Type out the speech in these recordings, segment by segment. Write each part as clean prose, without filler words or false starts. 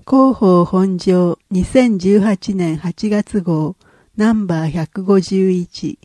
広報本庄2018年8月号ナンバー151。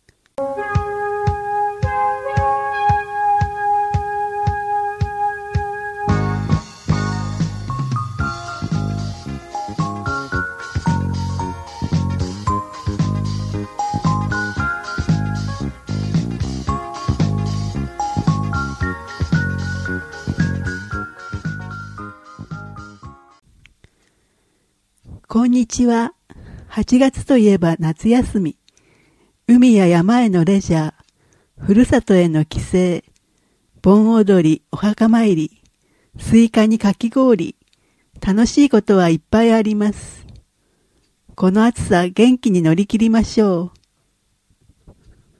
こんにちは。8月といえば夏休み。海や山へのレジャー、ふるさとへの帰省、盆踊り、お墓参り、スイカにかき氷、楽しいことはいっぱいあります。この暑さ元気に乗り切りましょう。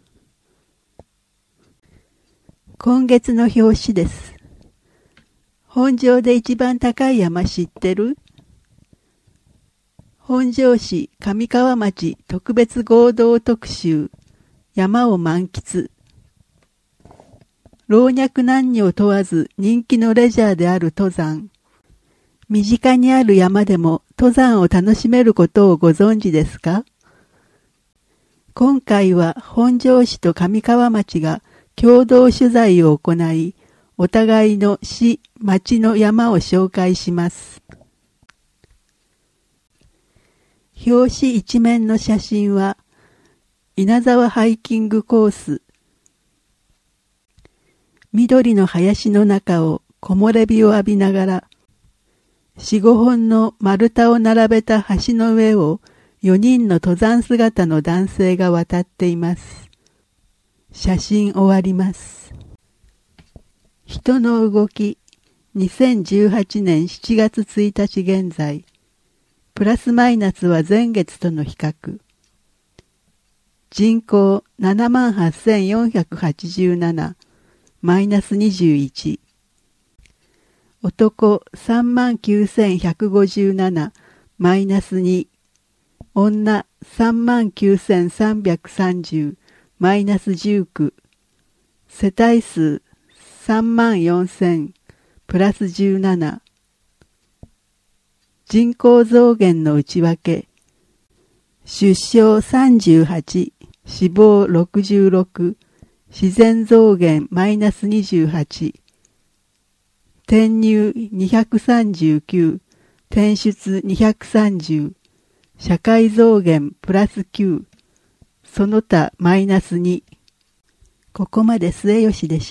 今月の表紙です。本庄で一番高い山知ってる？本庄市上川町特別合同特集、山を満喫。老若男女を問わず人気のレジャーである登山。身近にある山でも登山を楽しめることをご存知ですか？今回は本庄市と上川町が共同取材を行い、お互いの市、町の山を紹介します。表紙一面の写真は、稲沢ハイキングコース。緑の林の中を木漏れ日を浴びながら、4、5本の丸太を並べた橋の上を4人の登山姿の男性が渡っています。写真終わります。人の動き、2018年7月1日現在。プラスマイナスは前月との比較。人口78,487、マイナス21。男39,157、マイナス2。女39,330、マイナス19。世帯数34,000、プラス17。人口増減の内訳。出生38、死亡66、自然増減マイナス28。転入239、転出230、社会増減プラス9、その他マイナス2。ここまで末吉でした。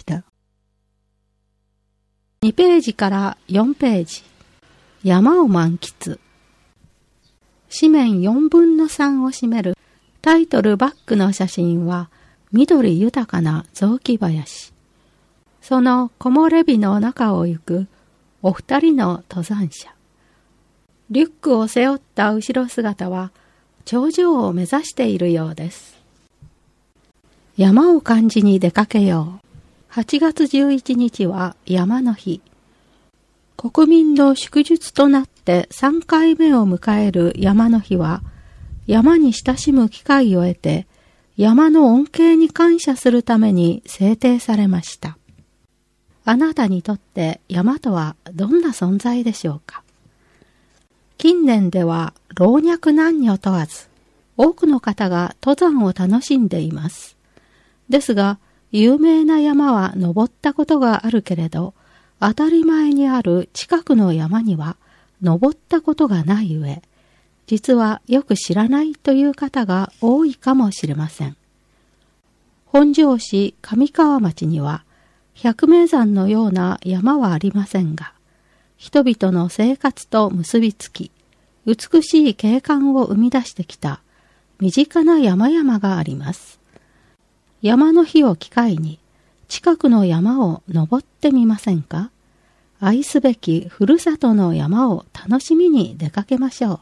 2ページから4ページ。山を満喫。紙面4分の3を占めるタイトルバックの写真は緑豊かな雑木林。その木漏れ日の中を行くお二人の登山者。リュックを背負った後ろ姿は頂上を目指しているようです。山を感じに出かけよう。8月11日は山の日。国民の祝日となって3回目を迎える山の日は、山に親しむ機会を得て、山の恩恵に感謝するために制定されました。あなたにとって山とはどんな存在でしょうか？近年では老若男女問わず、多くの方が登山を楽しんでいます。ですが、有名な山は登ったことがあるけれど、当たり前にある近くの山には登ったことがない上、実はよく知らないという方が多いかもしれません。本庄市上川町には百名山のような山はありませんが、人々の生活と結びつき、美しい景観を生み出してきた身近な山々があります。山の日を機会に、近くの山を登ってみませんか？愛すべきふるさとの山を楽しみに出かけましょう。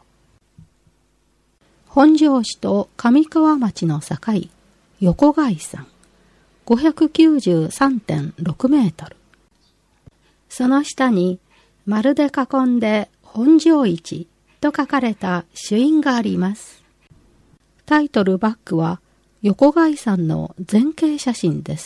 本庄市と上川町の境、横貝山、593.6 メートル。その下に、丸で囲んで本庄市と書かれた朱印があります。タイトルバックは、横貝山の前景写真です。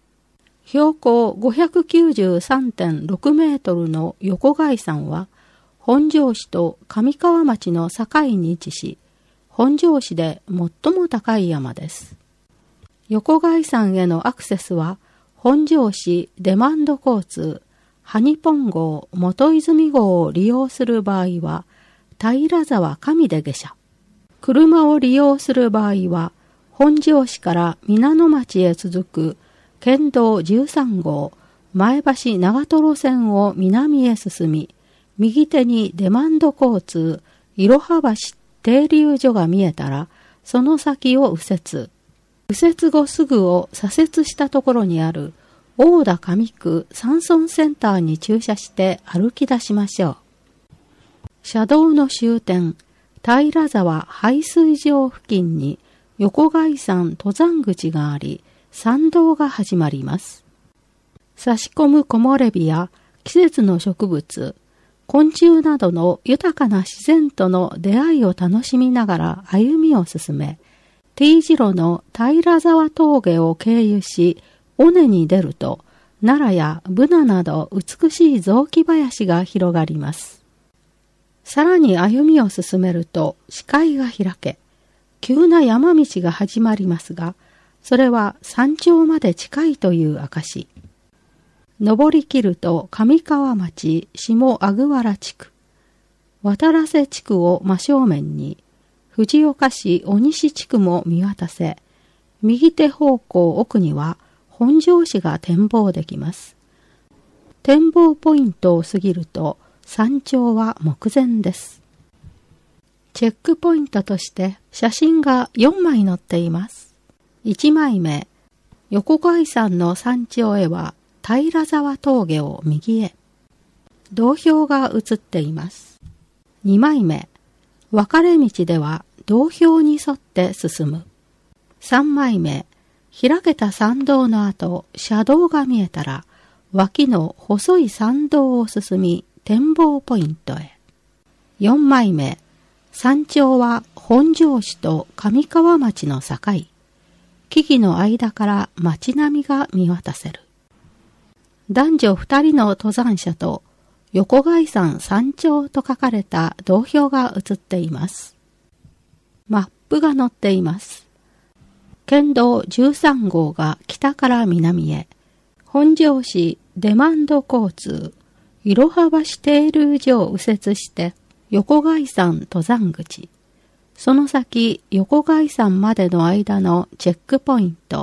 標高 593.6 メートルの横貝山は本庄市と上川町の境に位置し、本庄市で最も高い山です。横貝山へのアクセスは、本庄市デマンド交通、ハニポン号、元泉号を利用する場合は、平沢上で下車。車を利用する場合は、本庄市から皆野町へ続く県道13号、前橋長瀞線を南へ進み、右手にデマンド交通、いろは橋停留所が見えたら、その先を右折。右折後すぐを左折したところにある大田上区山村センターに駐車して歩き出しましょう。車道の終点、平沢排水場付近に横貝山登山口があり、山道が始まります。差し込む木漏れ日や季節の植物、昆虫などの豊かな自然との出会いを楽しみながら歩みを進め、T 字路の平沢峠を経由し、尾根に出ると、奈良やブナなど美しい雑木林が広がります。さらに歩みを進めると視界が開け、急な山道が始まりますが、それは山頂まで近いという証。登りきると上川町下阿久原地区、渡良瀬地区を真正面に、藤岡市小西地区も見渡せ、右手方向奥には本庄市が展望できます。展望ポイントを過ぎると山頂は目前です。チェックポイントとして写真が4枚載っています。1枚目、横貝山の山頂へは平沢峠を右へ。道標が写っています。2枚目、分かれ道では道標に沿って進む。3枚目、開けた山道の後、車道が見えたら、脇の細い山道を進み、展望ポイントへ。4枚目、山頂は本庄市と上川町の境。木々の間から街並みが見渡せる。男女2人の登山者と、横貝山山頂と書かれた道標が写っています。マップが載っています。県道13号が北から南へ、本庄市デマンド交通、いろは橋停留所を右折して横貝山登山口、その先横貝山までの間のチェックポイント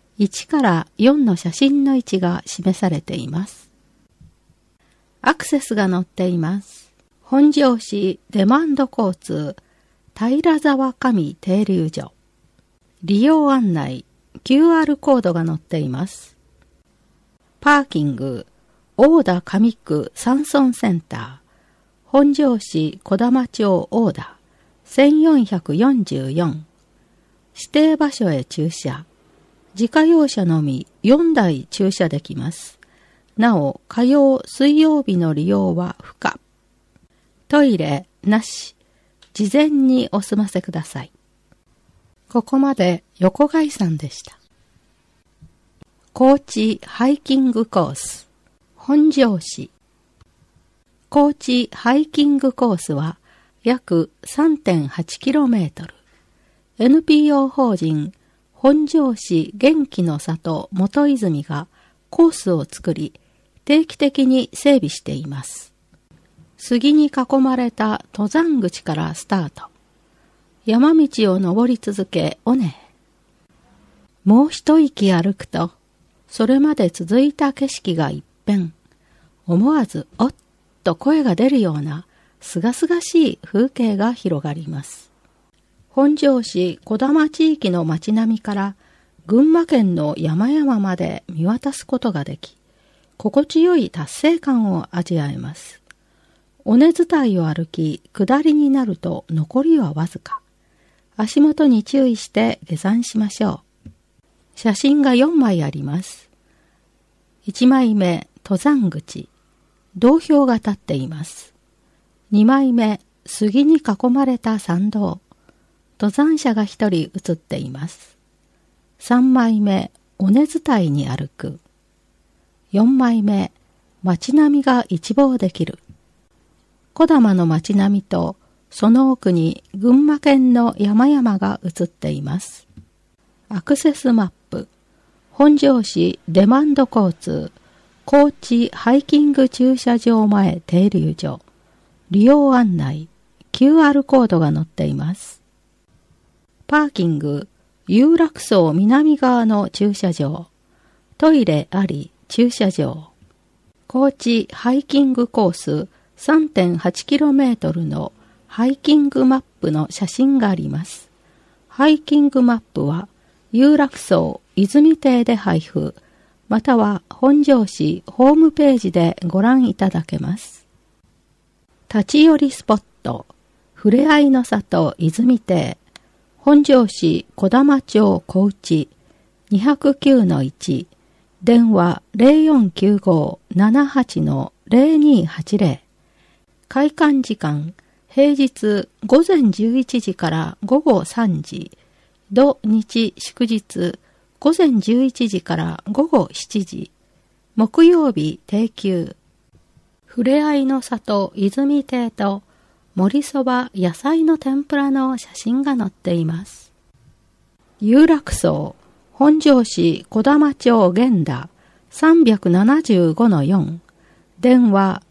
1から4の写真の位置が示されています。アクセスが載っています。本庄市デマンド交通、平沢上停留所。利用案内、QR コードが載っています。パーキング、大田上区山村センター、本庄市小玉町大田、1444。指定場所へ駐車。自家用車のみ4台駐車できます。なお、火曜、水曜日の利用は不可。トイレ、なし。事前にお済ませください。ここまで横貝山でした。高知ハイキングコース、本庄市。高知ハイキングコースは約 3.8km。NPO 法人本庄市元気の里元泉がコースを作り、定期的に整備しています。杉に囲まれた登山口からスタート。山道を登り続け、尾根へ。もう一息歩くと、それまで続いた景色が一変。思わず、おっと声が出るような、すがすがしい風景が広がります。本庄市小玉地域の街並みから、群馬県の山々まで見渡すことができ、心地よい達成感を味わえます。尾根伝いを歩き、下りになると残りはわずか。足元に注意して下山しましょう。写真が4枚あります。1枚目、登山口。道標が立っています。2枚目、杉に囲まれた山道。登山者が1人写っています。3枚目、尾根伝いに歩く。4枚目、街並みが一望できる。 小玉の町並みと、その奥に群馬県の山々が映っています。アクセスマップ、本庄市デマンド交通、高知ハイキング駐車場前停留所、利用案内、QR コードが載っています。パーキング、有楽荘南側の駐車場、トイレあり駐車場、高知ハイキングコース 3.8km のハイキングマップの写真があります。ハイキングマップは有楽荘泉亭で配布、または本庄市ホームページでご覧いただけます。立ち寄りスポット、ふれあいの里泉亭、本庄市小玉町小内 209-1、電話 0495-78-0280、開館時間、平日午前11時から午後3時、土日祝日午前11時から午後7時、木曜日定休。ふれあいの里泉亭と盛りそば野菜の天ぷらの写真が載っています。有楽荘本庄市小玉町源田 375-4、電話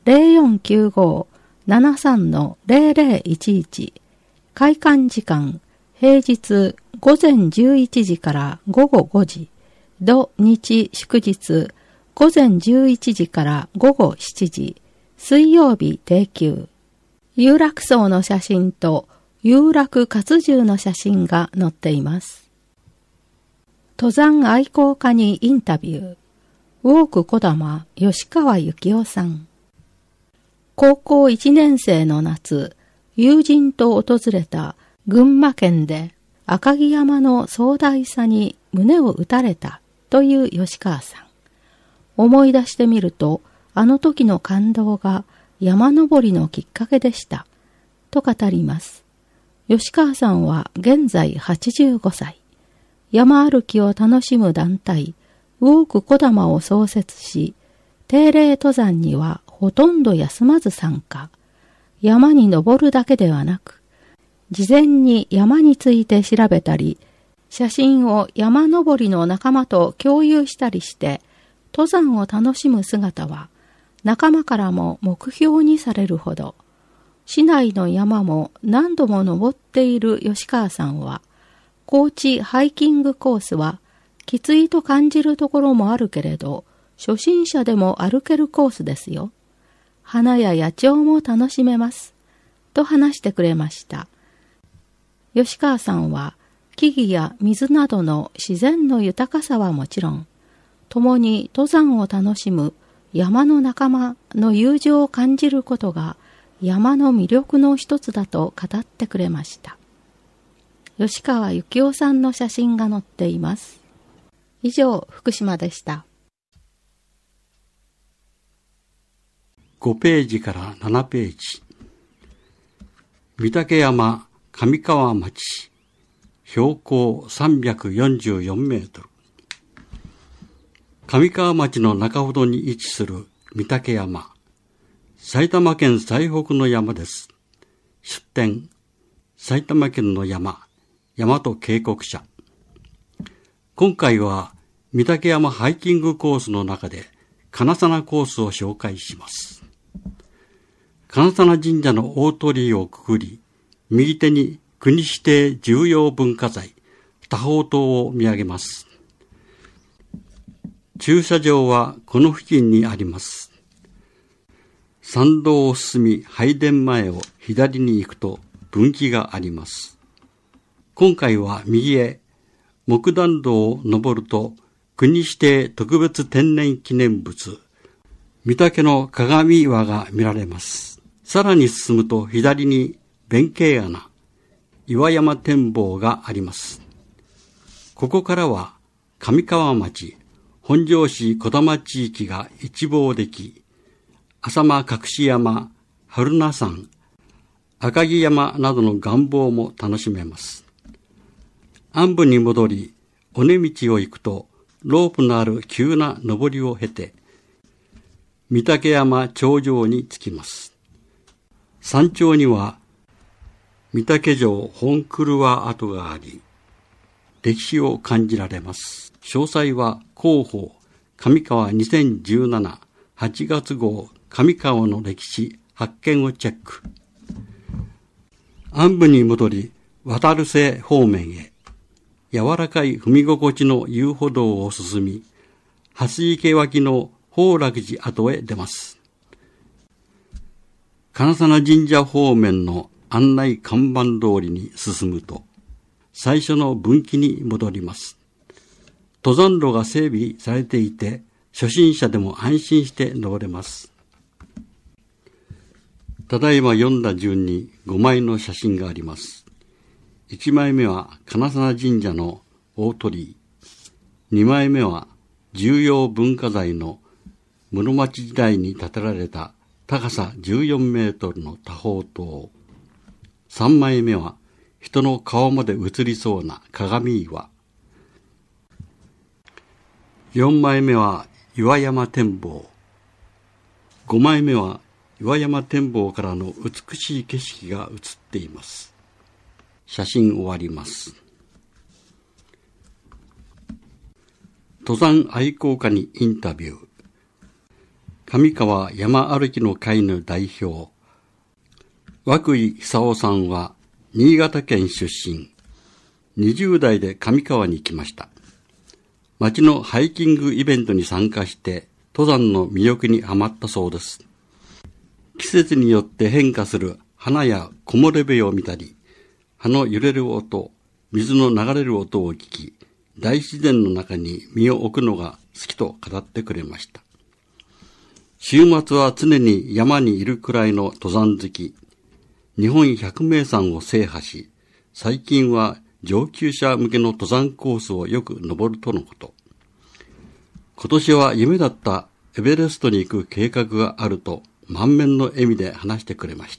0495-73-0011、開館時間、平日午前11時から午後5時、土日祝日午前11時から午後7時、水曜日定休。有楽荘の写真と有楽活重の写真が載っています。登山愛好家にインタビュー。ウォーク小玉吉川幸夫さん。高校1年生の夏、友人と訪れた群馬県で赤城山の壮大さに胸を打たれたという吉川さん。思い出してみると、あの時の感動が山登りのきっかけでした、と語ります。吉川さんは現在85歳。山歩きを楽しむ団体、ウォーク小玉を創設し、定例登山にはほとんど休まず参加。山に登るだけではなく、事前に山について調べたり、写真を山登りの仲間と共有したりして、登山を楽しむ姿は、仲間からも目標にされるほど、市内の山も何度も登っている吉川さんは、高知ハイキングコースは、きついと感じるところもあるけれど、初心者でも歩けるコースですよ。花や野鳥も楽しめます。と話してくれました。吉川さんは、木々や水などの自然の豊かさはもちろん、共に登山を楽しむ山の仲間の友情を感じることが山の魅力の一つだと語ってくれました。吉川幸夫さんの写真が載っています。以上、福島でした。 5ページから7ページ。御嶽山上川町、標高344メートル。上川町の中ほどに位置する御嶽山。埼玉県最北の山です。出典、埼玉県の山、大和渓谷社。今回は御嶽山ハイキングコースの中で金鑚コースを紹介します。金鑚神社の大鳥居をくぐり、右手に国指定重要文化財、多宝塔を見上げます。駐車場はこの付近にあります。参道を進み、拝殿前を左に行くと分岐があります。今回は右へ木段道を登ると国指定特別天然記念物、御嶽の鏡岩が見られます。さらに進むと左に弁慶穴、岩山展望があります。ここからは上川町、本庄市小玉地域が一望でき、浅間隠山、春名山、赤城山などの願望も楽しめます。安部に戻り、尾根道を行くと、ロープのある急な登りを経て、御嶽山頂上に着きます。 山頂には御嶽城本車跡があり、歴史を感じられます。詳細は広報上川2017 8月号上川の歴史発見をチェック。安部に戻り、渡る瀬方面へ、柔らかい踏み心地の遊歩道を進み、蓮池脇の宝楽寺跡へ出ます。金鑚神社方面の案内看板通りに進むと、最初の分岐に戻ります。登山路が整備されていて、初心者でも安心して登れます。ただいま読んだ順に5枚の写真があります。1枚目は金鑚神社の大鳥居、2枚目は重要文化財の室町時代に建てられた高さ14メートルの多宝塔、3枚目は人の顔まで映りそうな鏡岩、4枚目は岩山展望、5枚目は岩山展望からの美しい景色が写っています。写真終わります。登山愛好家にインタビュー。上川山歩きの会の代表、涌井久夫さんは新潟県出身。20代で上川に来ました。町のハイキングイベントに参加して登山の魅力にはまったそうです。季節によって変化する花や木漏れ日を見たり、葉の揺れる音、水の流れる音を聞き、大自然の中に身を置くのが好きと語ってくれました。週末は常に山にいるくらいの登山好き。日本百名山を制覇し、最近は上級者向けの登山コースをよく登るとのこと。今年は夢だったエベレストに行く計画があると満面の笑みで話してくれました。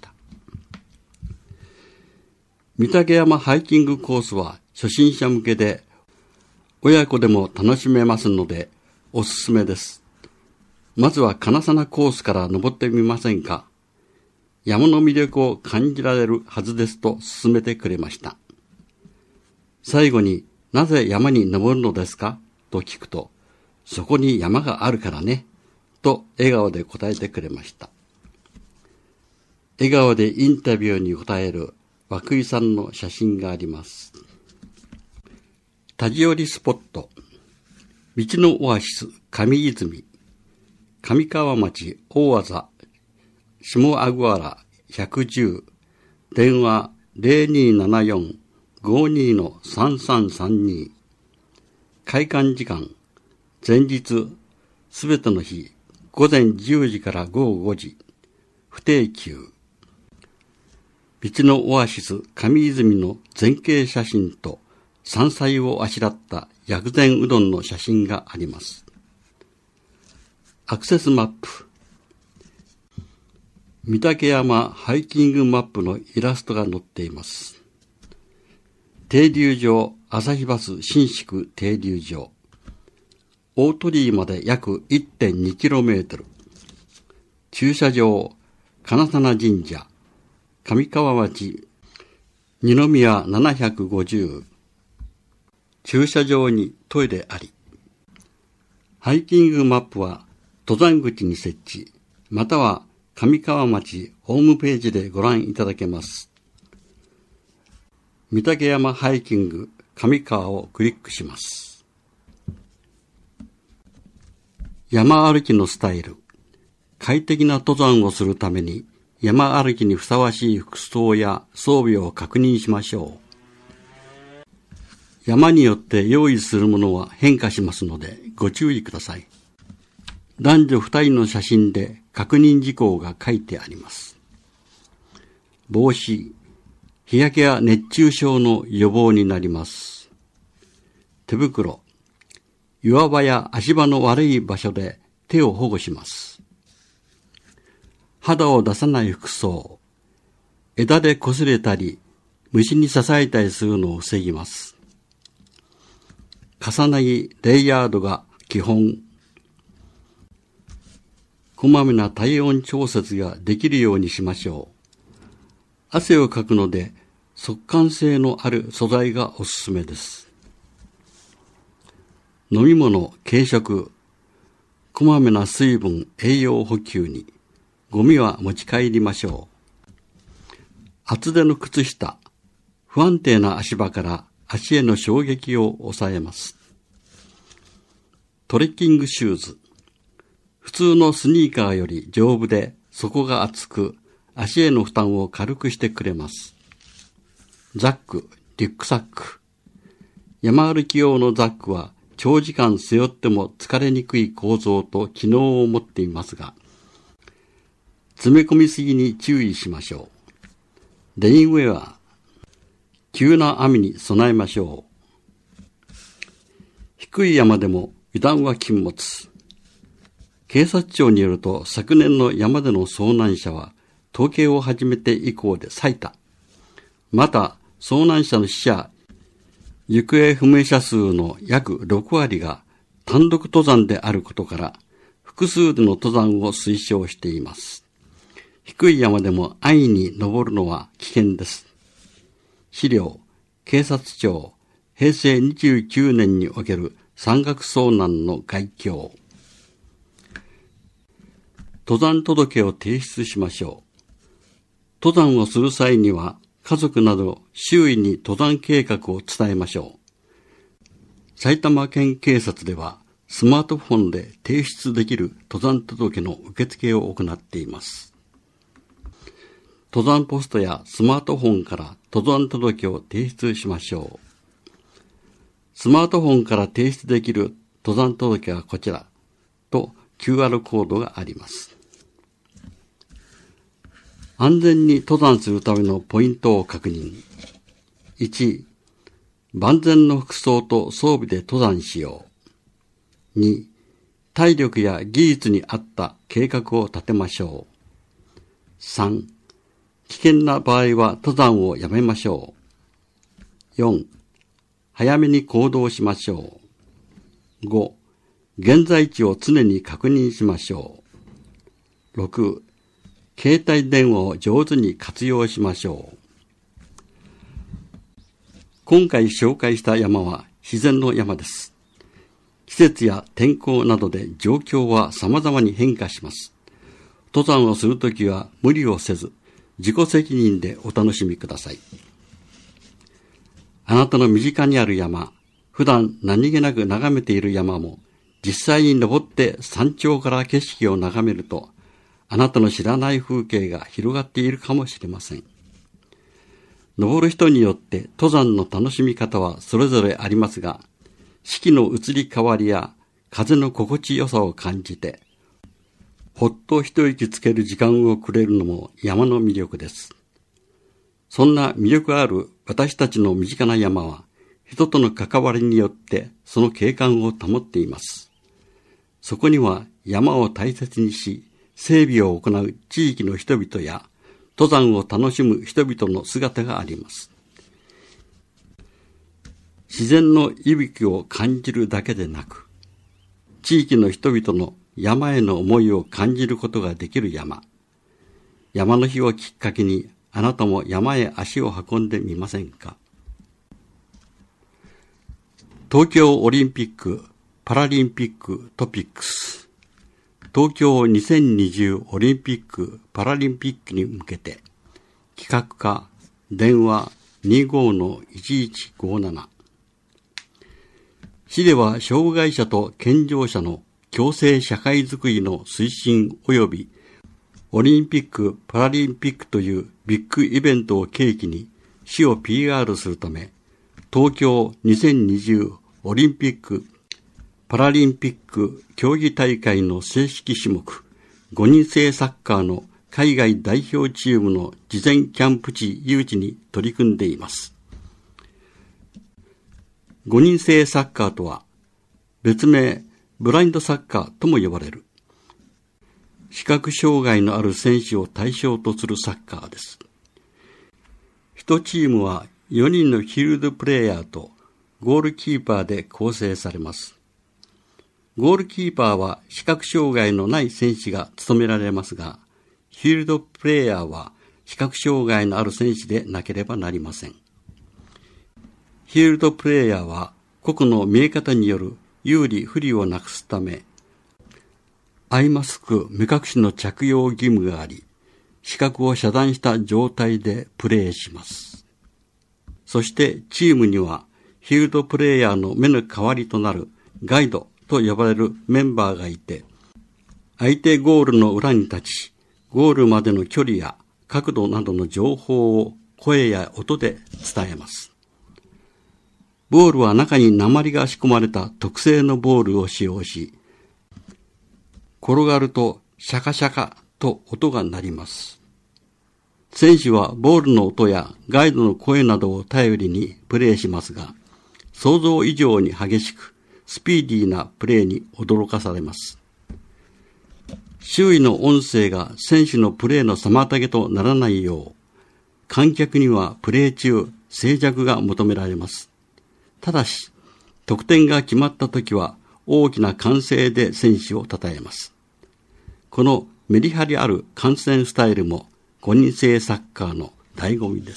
御嶽山ハイキングコースは初心者向けで親子でも楽しめますのでおすすめです。まずは金鑚コースから登ってみませんか。山の魅力を感じられるはずですと勧めてくれました。最後になぜ山に登るのですかと聞くと、そこに山があるからねと笑顔で答えてくれました。笑顔でインタビューに答える涌井さんの写真があります。立ち寄りスポット、道のオアシス上泉、上川町大字下アグアラ110、電話 0274-52-3332、開館時間前日すべての日午前10時から午後5時、不定休。道のオアシス上泉の全景写真と山菜をあしらった薬膳うどんの写真があります。アクセスマップ、御嶽山ハイキングマップのイラストが載っています。停留場旭バス新宿停留場、大鳥居まで約 1.2km、駐車場金鑚神社上川町二宮750、駐車場にトイレあり。ハイキングマップは登山口に設置、または上川町ホームページでご覧いただけます。御嶽山ハイキング上川をクリックします。山歩きのスタイル。快適な登山をするために山歩きにふさわしい服装や装備を確認しましょう。山によって用意するものは変化しますのでご注意ください。男女2人の写真で確認事項が書いてあります。帽子、日焼けや熱中症の予防になります。手袋、岩場や足場の悪い場所で手を保護します。肌を出さない服装、枝で擦れたり虫に刺されたりするのを防ぎます。重ね着レイヤードが基本。こまめな体温調節ができるようにしましょう。 汗をかくので速乾性のある素材がおすすめです。飲み物、軽食、こまめな水分、栄養補給に、ゴミは持ち帰りましょう。厚手の靴下、不安定な足場から足への衝撃を抑えます。トレッキングシューズ、普通のスニーカーより丈夫で底が厚く、足への負担を軽くしてくれます。ザック、リュックサック、山歩き用のザックは長時間背負っても疲れにくい構造と機能を持っていますが、詰め込みすぎに注意しましょう。レインウェア、急な雨に備えましょう。低い山でも油断は禁物。警察庁によると昨年の山での遭難者は統計を始めて以降で最多。また遭難者の死者、行方不明者数の約6割が単独登山であることから複数での登山を推奨しています。低い山でも安易に登るのは危険です。資料、警察庁、平成29年における山岳遭難の概況。登山届を提出しましょう。登山をする際には家族など周囲に登山計画を伝えましょう。埼玉県警察ではスマートフォンで提出できる登山届の受付を行っています。登山ポストやスマートフォンから登山届を提出しましょう。スマートフォンから提出できる登山届はこちらと QR コードがあります。安全に登山するためのポイントを確認。1、万全の服装と装備で登山しよう。2、体力や技術に合った計画を立てましょう。3、危険な場合は登山をやめましょう。4、早めに行動しましょう。5、現在地を常に確認しましょう。6、携帯電話を上手に活用しましょう。今回紹介した山は自然の山です。季節や天候などで状況は様々に変化します。登山をするときは無理をせず、自己責任でお楽しみください。あなたの身近にある山、普段何気なく眺めている山も、実際に登って山頂から景色を眺めると、あなたの知らない風景が広がっているかもしれません。登る人によって登山の楽しみ方はそれぞれありますが、四季の移り変わりや風の心地よさを感じて、ほっと一息つける時間をくれるのも山の魅力です。そんな魅力ある私たちの身近な山は、人との関わりによってその景観を保っています。そこには山を大切にし、整備を行う地域の人々や登山を楽しむ人々の姿があります。自然の息吹を感じるだけでなく、地域の人々の山への思いを感じることができる山。山の日をきっかけにあなたも山へ足を運んでみませんか？東京オリンピック・パラリンピックトピックス。東京2020オリンピック・パラリンピックに向けて、企画課、電話 25-1157。市では障害者と健常者の共生社会づくりの推進及びオリンピック・パラリンピックというビッグイベントを契機に市を PR するため、東京2020オリンピック・パラリンピック競技大会の正式種目、5人制サッカーの海外代表チームの事前キャンプ地誘致に取り組んでいます。5人制サッカーとは、別名ブラインドサッカーとも呼ばれる、視覚障害のある選手を対象とするサッカーです。1チームは4人のフィールドプレーヤーとゴールキーパーで構成されます。ゴールキーパーは視覚障害のない選手が務められますが、フィールドプレーヤーは視覚障害のある選手でなければなりません。フィールドプレイヤーは個々の見え方による有利不利をなくすため、アイマスク目隠しの着用義務があり、視覚を遮断した状態でプレーします。そしてチームにはフィールドプレイヤーの目の代わりとなるガイドと呼ばれるメンバーがいて、相手ゴールの裏に立ち、ゴールまでの距離や角度などの情報を声や音で伝えます。ボールは中に鉛が仕込まれた特製のボールを使用し、転がるとシャカシャカと音が鳴ります。選手はボールの音やガイドの声などを頼りにプレーしますが、想像以上に激しくスピーディーなプレーに驚かされます。周囲の音声が選手のプレーの妨げとならないよう、観客にはプレー中静寂が求められます。ただし、得点が決まったときは大きな歓声で選手を称えます。このメリハリある観戦スタイルも5人制サッカーの醍醐味です。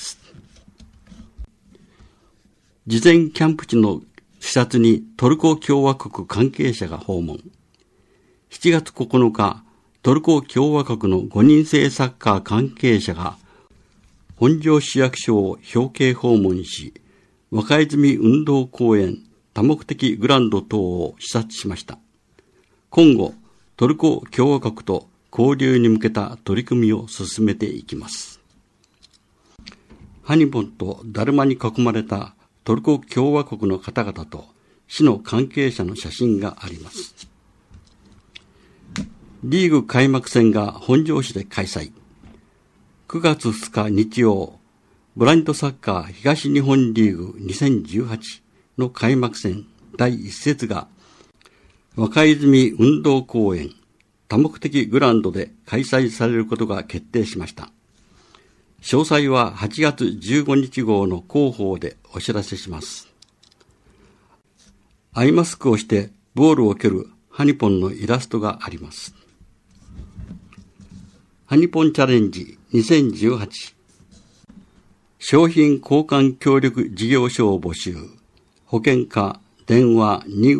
事前キャンプ地の視察にトルコ共和国関係者が訪問。7月9日、トルコ共和国の5人制サッカー関係者が本庄市役所を表敬訪問し、若泉運動公園多目的グランド等を視察しました。今後、トルコ共和国と交流に向けた取り組みを進めていきます。ハニポンとだるまに囲まれたトルコ共和国の方々と市の関係者の写真があります。リーグ開幕戦が本庄市で開催。9月2日日曜、ブラインドサッカー東日本リーグ2018の開幕戦第1節が若泉運動公園多目的グラウンドで開催されることが決定しました。詳細は8月15日号の広報でお知らせします。アイマスクをしてボールを蹴るハニポンのイラストがあります。ハニポンチャレンジ2018商品交換協力事業所を募集。保険課電話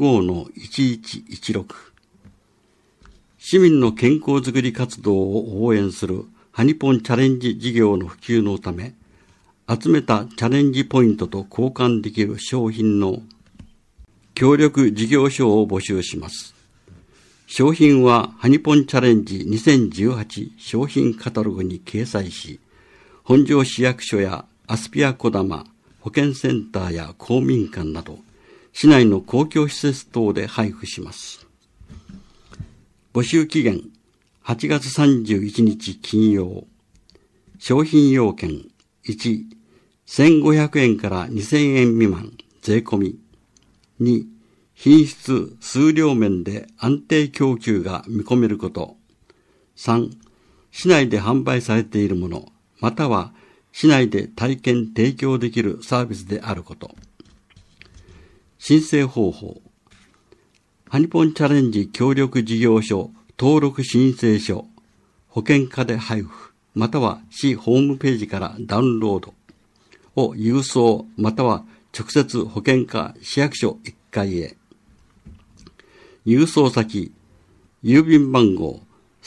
25-1116 市民の健康づくり活動を応援するハニポンチャレンジ事業の普及のため、集めたチャレンジポイントと交換できる商品の協力事業所を募集します。商品はハニポンチャレンジ2018商品カタログに掲載し、本庄市役所やアスピアこだま、保健センターや公民館など、市内の公共施設等で配布します。募集期限、8月31日金曜。商品要件、1、1500円から2000円未満、税込み。2、品質、数量面で安定供給が見込めること。3、市内で販売されているもの、または市内で体験提供できるサービスであること。申請方法。ハニポンチャレンジ協力事業所登録申請書、保険課で配布、または市ホームページからダウンロードを郵送、または直接保険課市役所1階へ。郵送先、郵便番号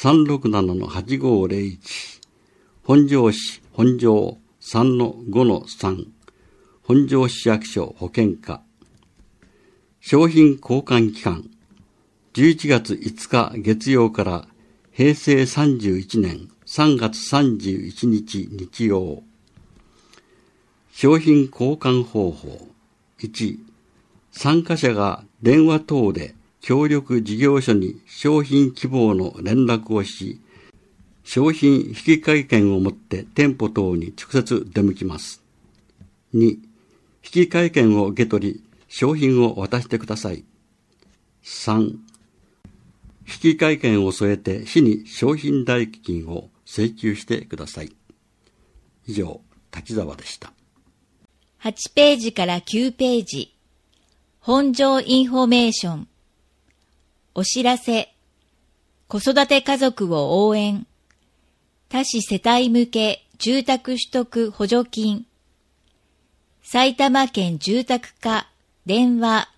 367-8501、本庄市本庄 3-5-3、本庄市役所保険課。商品交換期間、11月5日月曜から平成31年3月31日日曜。商品交換方法。1、参加者が電話等で協力事業所に商品希望の連絡をし、商品引換券を持って店舗等に直接出向きます。2、引換券を受け取り、商品を渡してください。3、引換券を添えて市に商品代金を請求してください。以上、滝沢でした。 8ページから9ページ。本庄インフォメーション。お知らせ。子育て家族を応援。多子世帯向け住宅取得補助金。埼玉県住宅課電話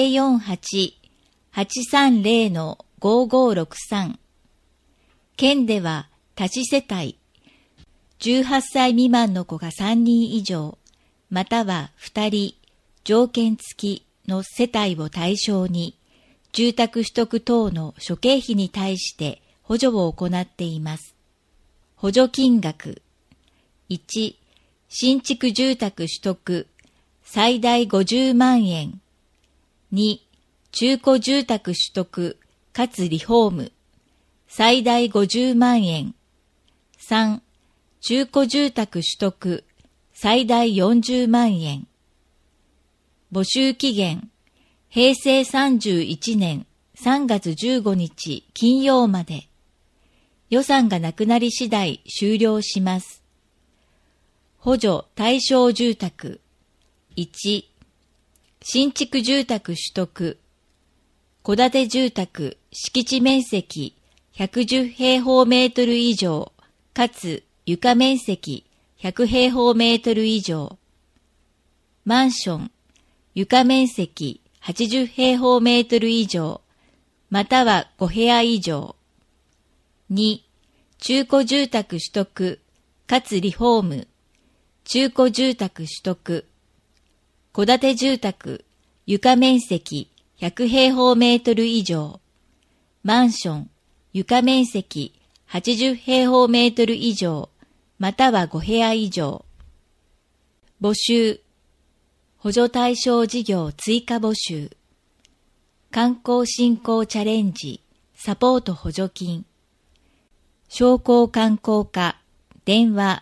048-830-5563。県では多子世帯、18歳未満の子が3人以上、または2人、条件付きの世帯を対象に、住宅取得等の諸経費に対して補助を行っています。補助金額。1、新築住宅取得、最大50万円。2、中古住宅取得、かつリフォーム、最大50万円。3、中古住宅取得、最大40万円。募集期限、平成31年3月15日金曜まで。予算がなくなり次第終了します。補助対象住宅。1、新築住宅取得。戸建て住宅敷地面積110平方メートル以上、かつ床面積100平方メートル以上。マンション、床面積80平方メートル以上、または5部屋以上。2、中古住宅取得、かつリフォーム、中古住宅取得。戸建て住宅、床面積100平方メートル以上。マンション、床面積80平方メートル以上、または5部屋以上。募集。補助対象事業追加募集。観光振興チャレンジサポート補助金。商工観光課電話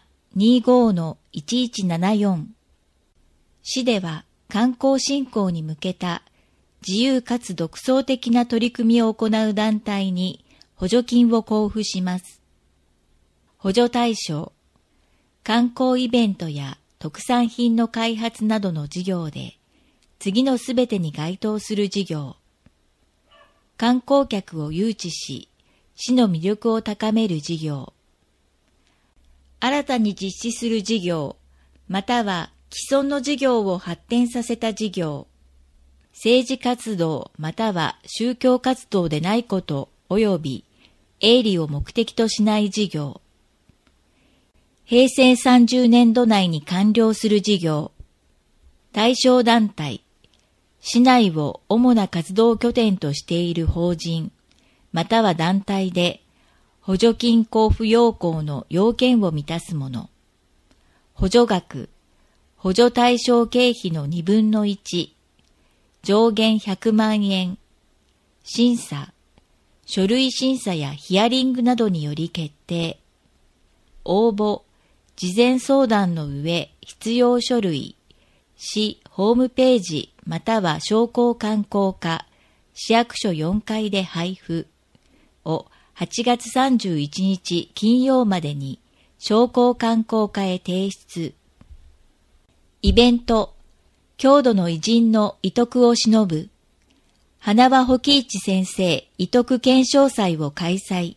25-1174。市では観光振興に向けた自由かつ独創的な取り組みを行う団体に補助金を交付します。補助対象。観光イベントや特産品の開発などの事業で、次のすべてに該当する事業。観光客を誘致し、市の魅力を高める事業。新たに実施する事業、または既存の事業を発展させた事業。政治活動または宗教活動でないこと及び営利を目的としない事業。平成30年度内に完了する事業。対象団体。市内を主な活動拠点としている法人、または団体で、補助金交付要項の要件を満たすもの。補助額。補助対象経費の2分の1。上限100万円。審査。書類審査やヒアリングなどにより決定。応募。事前相談の上、必要書類、市ホームページまたは商工観光課、市役所4階で配布を8月31日金曜までに商工観光課へ提出。イベント、郷土の偉人の遺徳を偲ぶ、花輪保喜一先生遺徳顕彰祭を開催。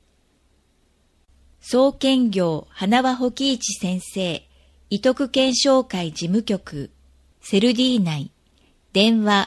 創建業花輪保喜一先生遺徳顕彰会事務局セルディ内電話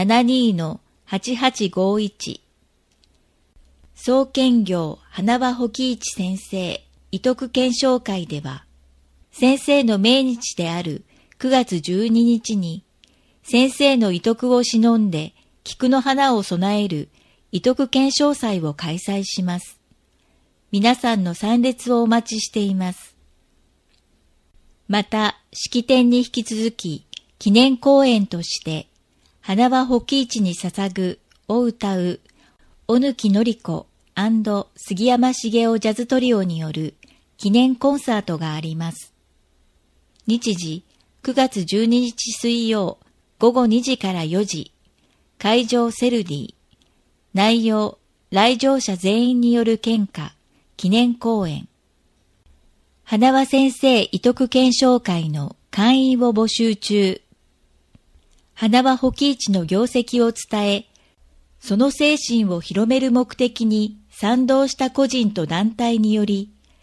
72-8851。 創建業花輪保喜一先生遺徳顕彰会では、先生の命日である9月12日に先生の遺徳を偲んで菊の花を供える遺徳顕彰祭を開催します。皆さんの参列をお待ちしています。また、式典に引き続き、記念公演として、花輪保喜一に捧ぐを歌う、小貫典子&杉山茂雄ジャズトリオによる記念コンサートがあります。日時、9月12日水曜、午後2時から4時、会場セルディ。内容、来場者全員による献花。記念公演。花輪先生遺徳顕彰会の会員を募集中。花輪保喜一の業績を伝え、その精神を広める目的に賛同した個人と団体により、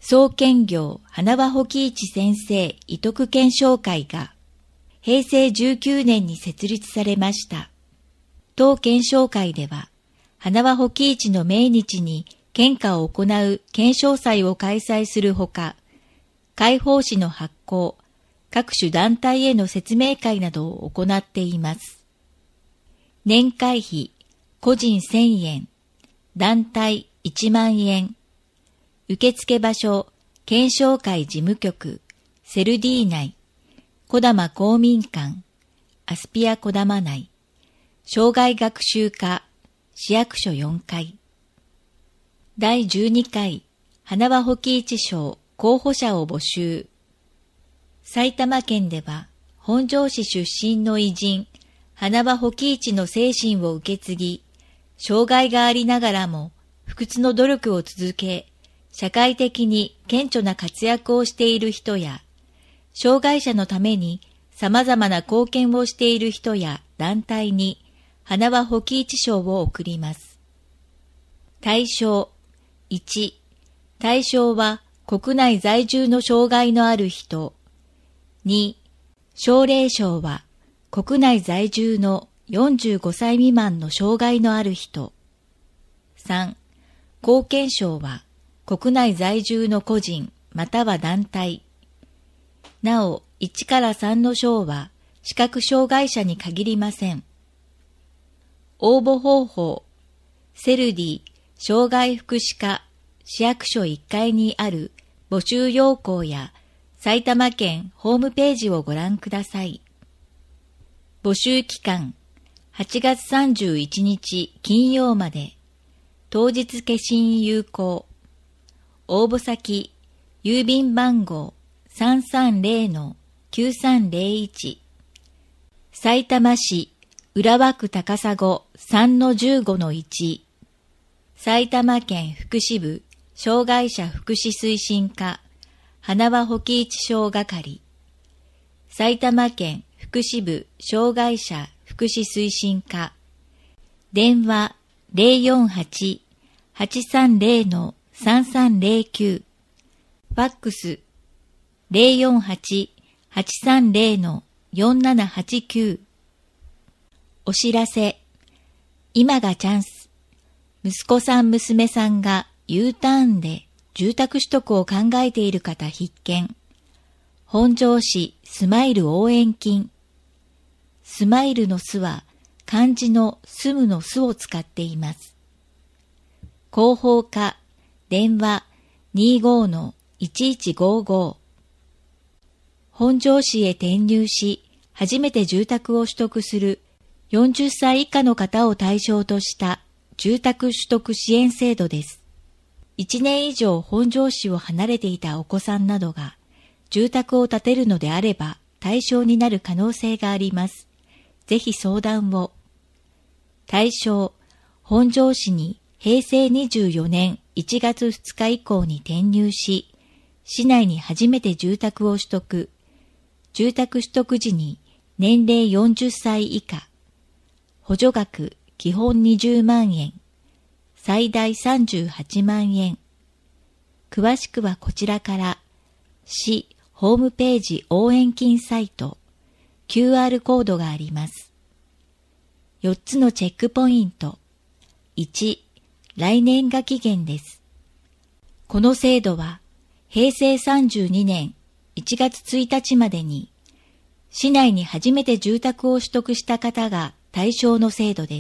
総検業花輪保喜一先生遺徳検証会が平成19年に設立されました。当検証会では、花輪保喜一の命日に献花を行う検証祭を開催するほか、会報誌の発行、各種団体への説明会などを行っています。年会費、個人1000円、団体1万円。受付場所、検証会事務局、セルディ内、小玉公民館、アスピア小玉内、障害学習課、市役所4階。第12回、花輪保喜一賞候補者を募集。埼玉県では、本庄市出身の偉人、花輪保喜一の精神を受け継ぎ、障害がありながらも不屈の努力を続け、社会的に顕著な活躍をしている人や、障害者のために様々な貢献をしている人や団体に花輪保喜一賞を贈ります。対象1、対象は国内在住の障害のある人。2、奨励賞は国内在住の45歳未満の障害のある人。3、貢献賞は国内在住の個人または団体。なお、1から3の賞は視覚障害者に限りません。応募方法、セルディ障害福祉課市役所1階にある募集要項や埼玉県ホームページをご覧ください。募集期間、8月31日金曜まで、当日消印有効。応募先、郵便番号 330-9301 さいたま市浦和区高砂 3-15-1 埼玉県福祉部障害者福祉推進課花輪保喜一賞係埼玉県福祉部障害者福祉推進課電話 048-830-3309 ファックス 048-830-4789 お知らせ。今がチャンス。息子さん娘さんが U ターンで住宅取得を考えている方必見。本庄市スマイル応援金。スマイルの巣は漢字の住むの巣を使っています。広報課電話 25-1155 本庄市へ転入し初めて住宅を取得する40歳以下の方を対象とした住宅取得支援制度です。1年以上本庄市を離れていたお子さんなどが住宅を建てるのであれば対象になる可能性があります。ぜひ相談を。対象、本庄市に平成24年1月2日以降に転入し、市内に初めて住宅を取得。住宅取得時に年齢40歳以下。補助額基本20万円。最大38万円。詳しくはこちらから、市ホームページ応援金サイト、QR コードがあります。4つのチェックポイント。1、来年が期限です。この制度は、平成32年1月1日までに、市内に初めて住宅を取得した方が対象の制度です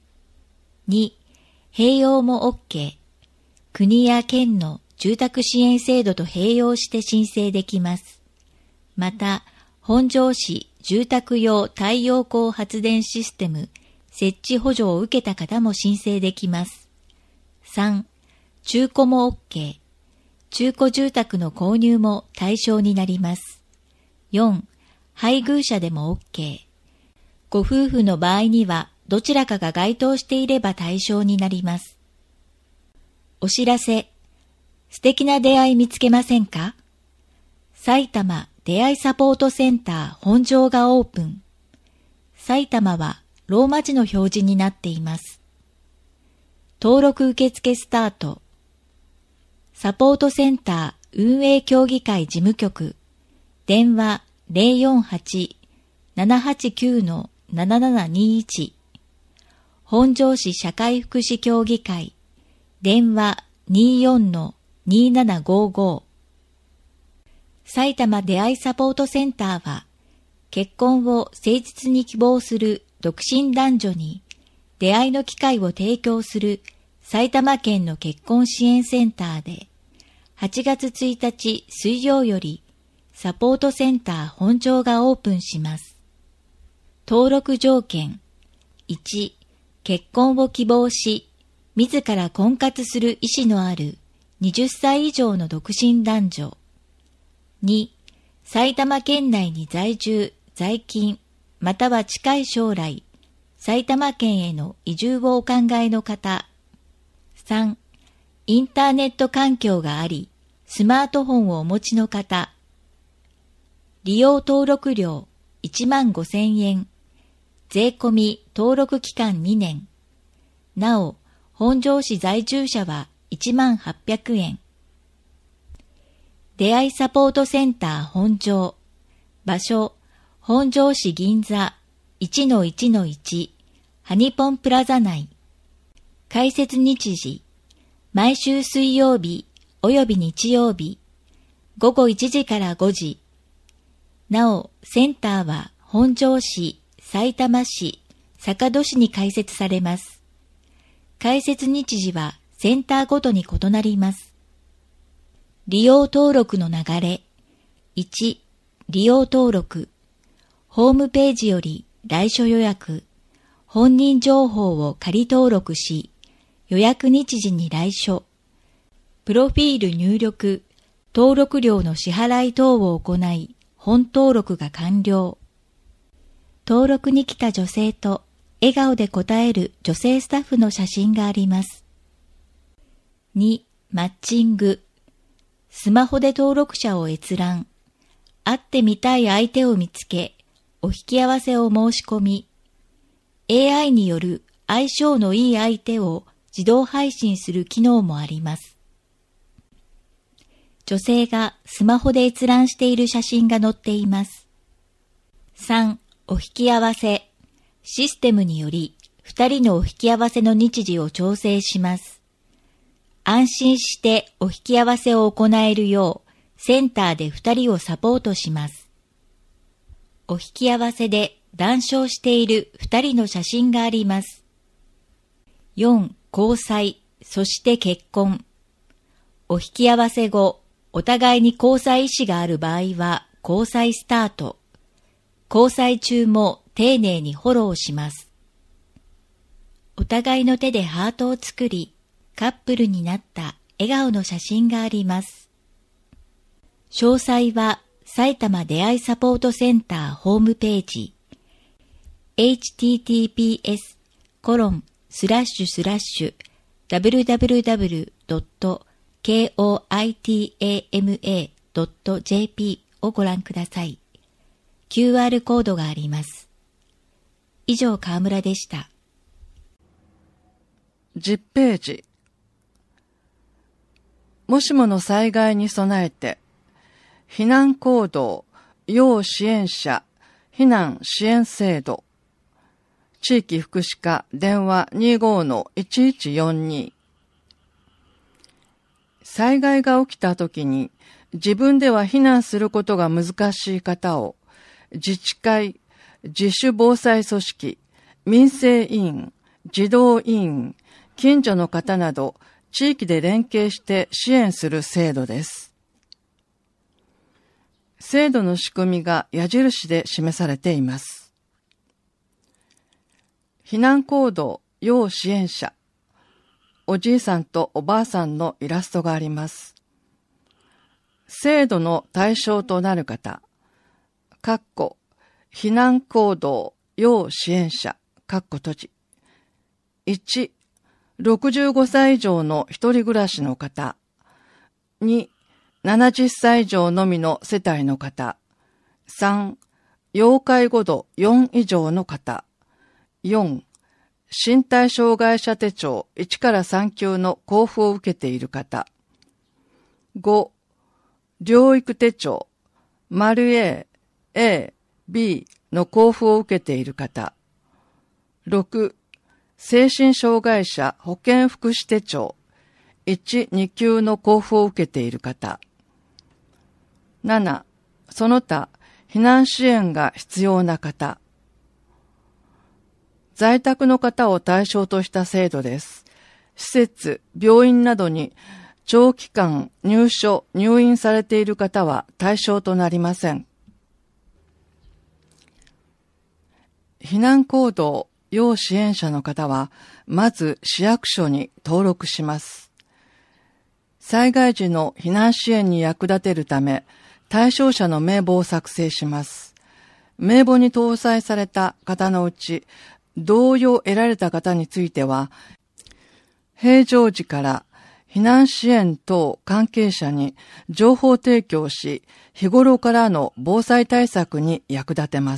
。2、併用も OK。国や県の住宅支援制度と併用して申請できます。また、本庄市住宅用太陽光発電システム設置補助を受けた方も申請できます。3、中古も OK。中古住宅の購入も対象になります。4、配偶者でも OK。ご夫婦の場合にはどちらかが該当していれば対象になります。お知らせ。素敵な出会い見つけませんか？埼玉出会いサポートセンター本庄がオープン。埼玉はローマ字の表示になっています。登録受付スタート。サポートセンタ運営協議会事務局、電話048-789-7721、本庄市社会福祉協議会、電話24-2755。埼玉出会いサポートセンターは、結婚を誠実に希望する独身男女に出会いの機会を提供する埼玉県の結婚支援センターで、8月1日水曜よりサポートセンター本庄がオープンします。登録条件1、結婚を希望し、自ら婚活する意思のある20歳以上の独身男女。2、埼玉県内に在住、在勤、または近い将来、埼玉県への移住をお考えの方。3、インターネット環境があり、スマートフォンをお持ちの方。利用登録料15,000円。税込み登録期間2年。なお、本庄市在住者は18,000円。出会いサポートセンター本庄。場所、本庄市銀座 1-1-1 ハニポンプラザ内。開設日時、毎週水曜日および日曜日、午後1時から5時。なお、センターは本庄市、さいたま市、坂戸市に開設されます。開設日時はセンターごとに異なります。利用登録の流れ。1、利用登録。ホームページより来所予約、本人情報を仮登録し、予約日時に来所。プロフィール入力、登録料の支払い等を行い、本登録が完了。登録に来た女性と笑顔で答える女性スタッフの写真があります。2、マッチング。スマホで登録者を閲覧。会ってみたい相手を見つけ、お引き合わせを申し込み、AI による相性のいい相手を自動配信する機能もあります。女性がスマホで閲覧している写真が載っています。3、お引き合わせ。システムにより2人のお引き合わせの日時を調整します。安心してお引き合わせを行えるよう、センターで2人をサポートします。お引き合わせで談笑している2人の写真があります。4、交際、そして結婚。お引き合わせ後、お互いに交際意思がある場合は交際スタート。交際中も丁寧にフォローします。お互いの手でハートを作り、カップルになった笑顔の写真があります。詳細は埼玉出会いサポートセンターホームページ https://www.koitama.jp をご覧ください。QR コードがあります。以上、川村でした。 10ページ。もしもの災害に備えて、避難行動、要支援者、避難支援制度、地域福祉課電話 25-1142。災害が起きたときに自分では避難することが難しい方を、自治会、自主防災組織、民生委員、児童委員、近所の方など、地域で連携して支援する制度です。制度の仕組みが矢印で示されています。避難行動要支援者、おじいさんとおばあさんのイラストがあります。制度の対象となる方、避難行動要支援者、閉じ。1、65歳以上の一人暮らしの方。2、70歳以上のみの世帯の方。3、要介護度4以上の方。4、身体障害者手帳1から3級の交付を受けている方。5、 療育手帳、A、A、B の交付を受けている方。6、精神障害者保健福祉手帳、1、2級の交付を受けている方。7、その他、避難支援が必要な方。在宅の方を対象とした制度です。施設、病院などに長期間入院されている方は対象となりません。避難行動要支援者の方は、まず市役所に登録します。災害時の避難支援に役立てるため、対象者の名簿を作成します。名簿に搭載された方のうち、同意を得られた方については、平常時から避難支援等関係者に情報提供し、日頃からの防災対策に役立てます。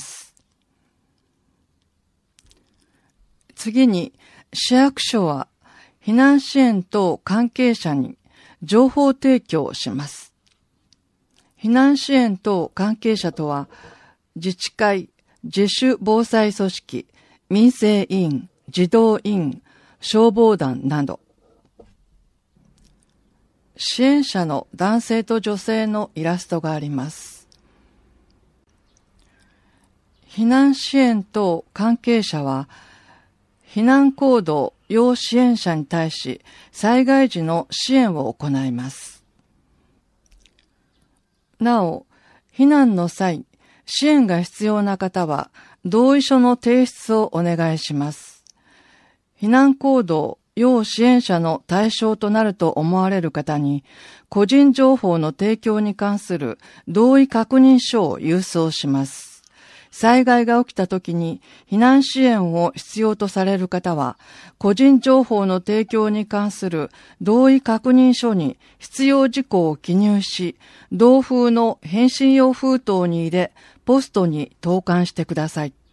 次に、市役所は避難支援等関係者に情報提供をします。避難支援等関係者とは、自治会、自主防災組織、民生委員、児童委員、消防団など。支援者の男性と女性のイラストがあります。避難支援等関係者は、避難行動要支援者に対し、災害時の支援を行います。なお、避難の際、支援が必要な方は、同意書の提出をお願いします。避難行動要支援者の対象となると思われる方に、個人情報の提供に関する同意確認書を郵送します。災害が起きたときに避難支援を必要とされる方は、個人情報の提供に関する同意確認書に必要事項を記入し、同封の返信用封筒に入れ、ポストに投函してください。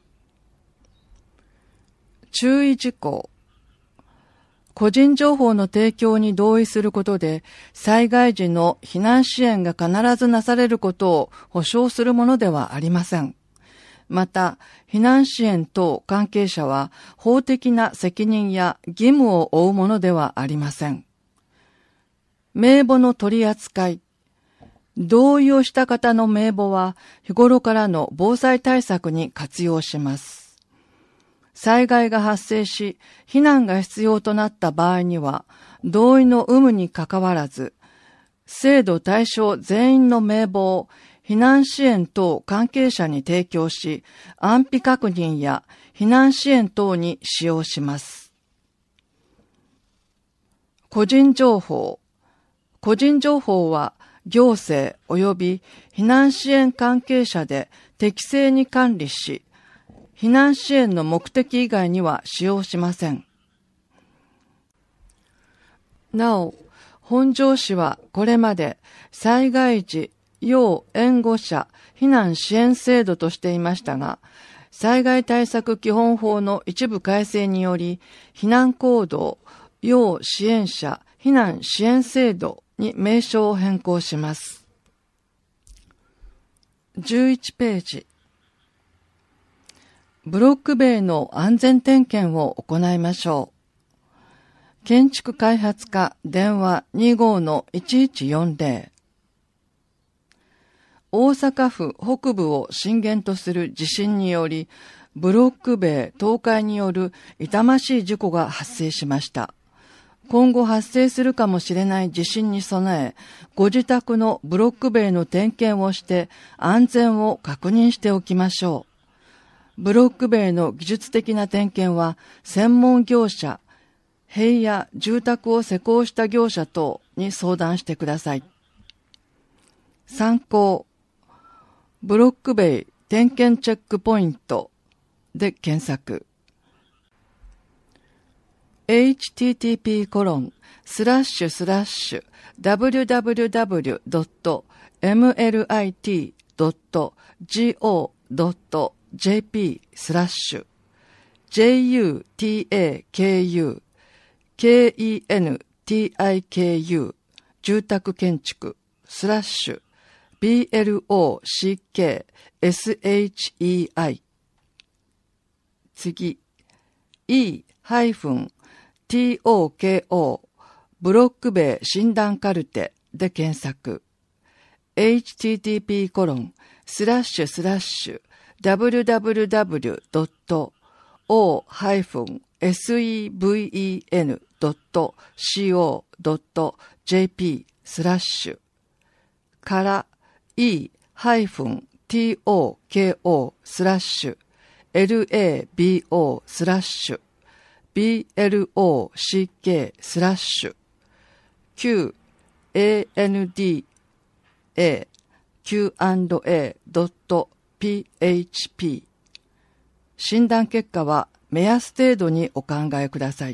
注意事項。個人情報の提供に同意することで、災害時の避難支援が必ずなされることを保証するものではありません。また、避難支援等関係者は法的な責任や義務を負うものではありません。名簿の取り扱い。同意をした方の名簿は日頃からの防災対策に活用します。災害が発生し、避難が必要となった場合には、同意の有無にかかわらず、制度対象全員の名簿を避難支援等関係者に提供し、安否確認や避難支援等に使用します。個人情報。個人情報は行政及び避難支援関係者で適正に管理し、避難支援の目的以外には使用しません。なお、本庄市はこれまで災害時要援護者避難支援制度としていましたが、災害対策基本法の一部改正により、避難行動要支援者避難支援制度に名称を変更します。11ページ。ブロック塀の安全点検を行いましょう。建築開発課電話 25-1140。大阪府北部を震源とする地震により、ブロック塀倒壊による痛ましい事故が発生しました。今後発生するかもしれない地震に備え、ご自宅のブロック塀の点検をして安全を確認しておきましょう。ブロック塀の技術的な点検は、専門業者、塀や住宅を施工した業者等に相談してください。参考。ブロック塀点検チェックポイントで検索。http://www.mlit.go.jp/JUTAKU 住宅建築/ blockshei。次、e-toko ブロック塀診断カルテで検索。http://www.seven.co.jp から e--block/Q&A.php 診断結果は目安程度にお考えください。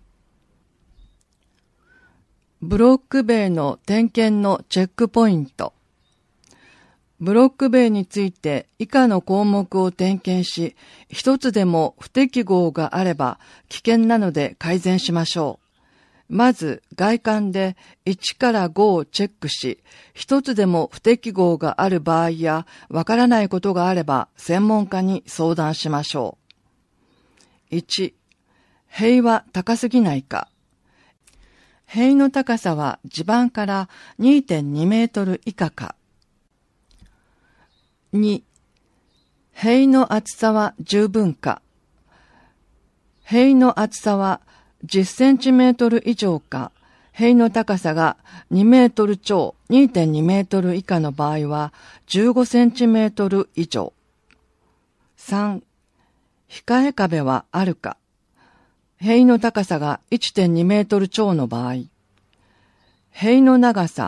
ブロック塀の点検のチェックポイント。ブロック塀について以下の項目を点検し、一つでも不適合があれば危険なので改善しましょう。まず外観で1から5をチェックし、一つでも不適合がある場合やわからないことがあれば専門家に相談しましょう。1、塀は高すぎないか。塀の高さは地盤から 2.2 メートル以下か。2、塀の厚さは十分か。塀の厚さは10センチメートル以上か、塀の高さが2メートル超 2.2 メートル以下の場合は15センチメートル以上。3、控え壁はあるか。塀の高さが 1.2 メートル超の場合、塀の長さ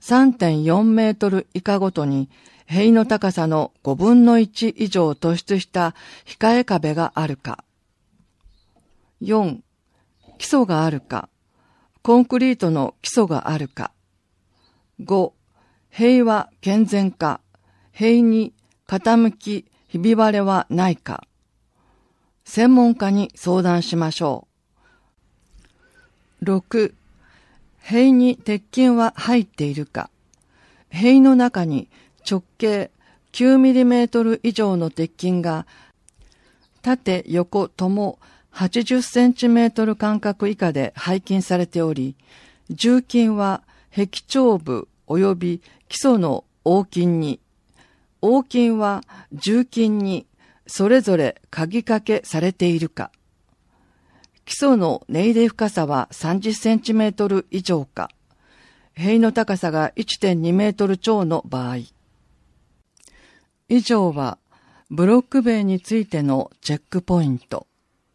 3.4 メートル以下ごとに塀の高さの5分の1以上突出した控え壁があるか。4、基礎があるか。コンクリートの基礎があるか。5、塀は健全か。塀に傾き、ひび割れはないか。専門家に相談しましょう。6、塀に鉄筋は入っているか。塀の中に直径9ミリメートル以上の鉄筋が縦横とも80センチメートル間隔以下で配筋されており、重筋は壁頂部及び基礎の凹筋に、凹筋は重筋にそれぞれ鍵掛けされているか。基礎の根入れ深さは30センチメートル以上か。塀の高さが 1.2 メートル超の場合。以上はブロック塀についてのチェックポイント。